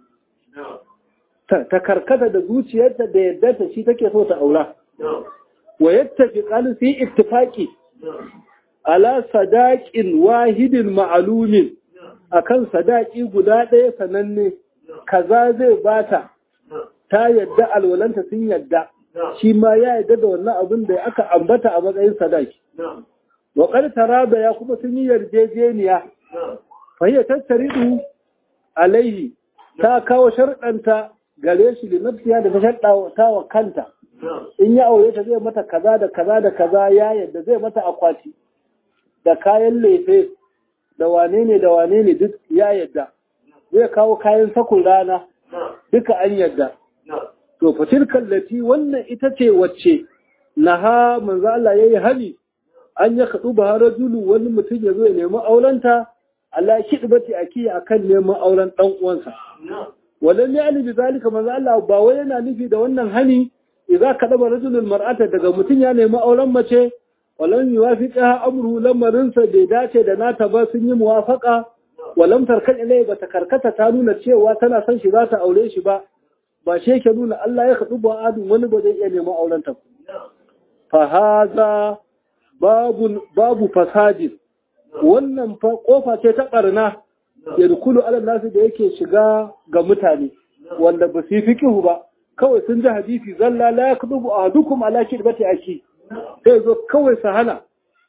ta karkata da zuciyarta da yadda ta shi take so ta aura wa yattafi qalu fi ittifaqi ala sadaqin wahidin ma'lumin akan sadaqi guda ɗaya sananne kaza zai bata ta yadda alwalanta sun yadda shi ma ya yadda da wannan abin da aka ambata a matsayin sadaqi wa qad tarada ya kuma sun yi yarjejeniya fa hiya tattaridu alaihi ta kawo sharɗanta gare shi da nafsiya da ta shaɗa wa kanta in ya aure ta zai mata kaza da kaza da kaza ya yadda zai mata akwati da kayan lefe da wane ne da wane ne duk ya yadda zai kawo kayan sakun rana duka an yadda to fatilkan lati wannan ita ce wacce naha manzo Allah yayi hali an ya kadu ba rajulu wani mutum ya zo ya nemi aurenta Allah kidbati aki akan neman auren dan uwansa walan ya'li bi zalika manzo Allah ba wai yana nufi da wannan hani idza kadaba rajulul mar'ata daga mutum ya nemi auren mace walan yuwafiqa amru lamarinsa bai dace da nata ba sun yi muwafaqa walam tarkan ilai ba ta karkata ta nuna cewa tana son shi za ta aure shi ba ba shi yake nuna Allah ya kadu ba adun wani ba zai iya neman auren ta fa haza babu babu fasadi wannan fa kofa ce ta barna ya dukulu ala nasu da yake shiga ga mutane wanda ba su yi fikihu ba kawai sun ji hadisi zalla la yakdubu ahadukum ala kidbati aki sai zo kawai sahana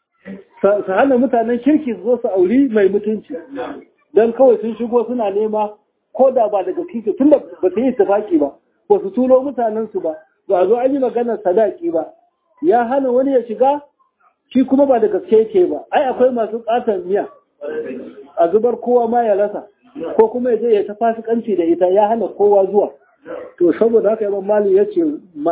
sahana mutanen kirki su zo su auri mai mutunci dan kawai sun shigo suna nema ko da ba daga kike tunda ba su yi tafaki ba ba su tulo mutanen su ba ba zo an yi maganar sadaki ba ya hana wani ya shiga shi kuma ba da gaske yake ba ai akwai masu katon miya a zubar kowa ma ya rasa ko kuma ya je ya ta fasikanci da ita ya hana kowa zuwa to saboda haka Imam Malik yace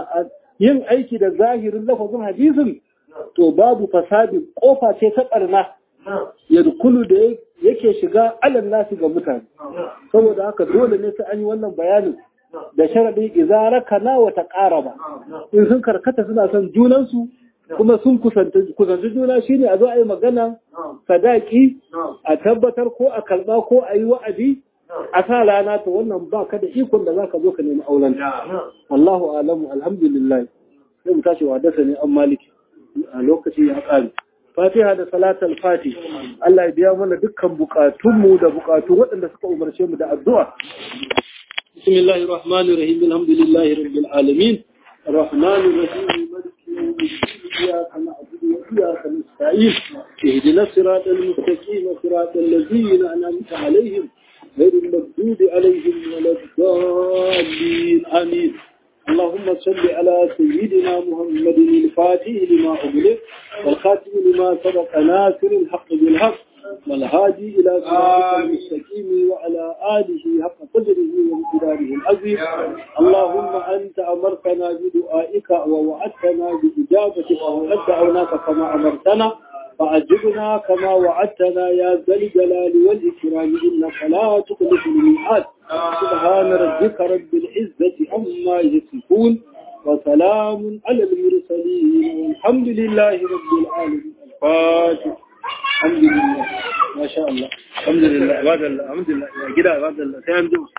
yin aiki da zahirin lafazin hadisin to babu fasadi kofa ce ta barna ya dukulu da yake shiga alan nasi ga mutane saboda haka dole ne sai an yi wannan bayanin da sharadi izaraka na wa taqaraba in sun karkata suna son junansu kuma sun kusanci juna shine a zo a yi magana sadaki a tabbatar ko a kalba ko a yi wa'adi a sa rana ta wannan ba ka da ikon da za ka zo ka nemi auren Allahu alamu alhamdulillah sai mu tashi wa dasa ne an maliki a lokaci ya ƙare. Fatiha da salatul fati. Allah ya biya mana dukkan bukatunmu da bukatun waɗanda suka umarce mu da addu'a. Bismillahir Rahmanir Rahim. Alhamdulillahi Rabbil Alamin. Ar-Rahmanir Rahim. Maliki yawmiddin. Iyyaka na'budu wa iyyaka nasta'in. Ihdinas siratal mustaqim, siratal ladzina an'amta 'alaihim ghayril maghdubi 'alaihim waladdallin. Amin. اللهم صل على سيدنا محمد الفاتح لما أغلق والخاتم لما سبق ناصر الحق بالحق والهادي إلى صراط المستقيم وعلى آله حق قدره وامتداره العظيم. اللهم أنت أمرتنا بدعائك ووعدتنا بإجابتك وقد دعوناك كما أمرتنا فأجبنا كما وعدتنا يا ذا الجلال والإكرام إنك لا تخلف الميعاد. سبحان ربك رب العزة عما يصفون وسلام على المرسلين والحمد لله رب العالمين. الفاتح. الحمد لله ما شاء الله الحمد لله عباد الله الحمد لله يا كده عباد الله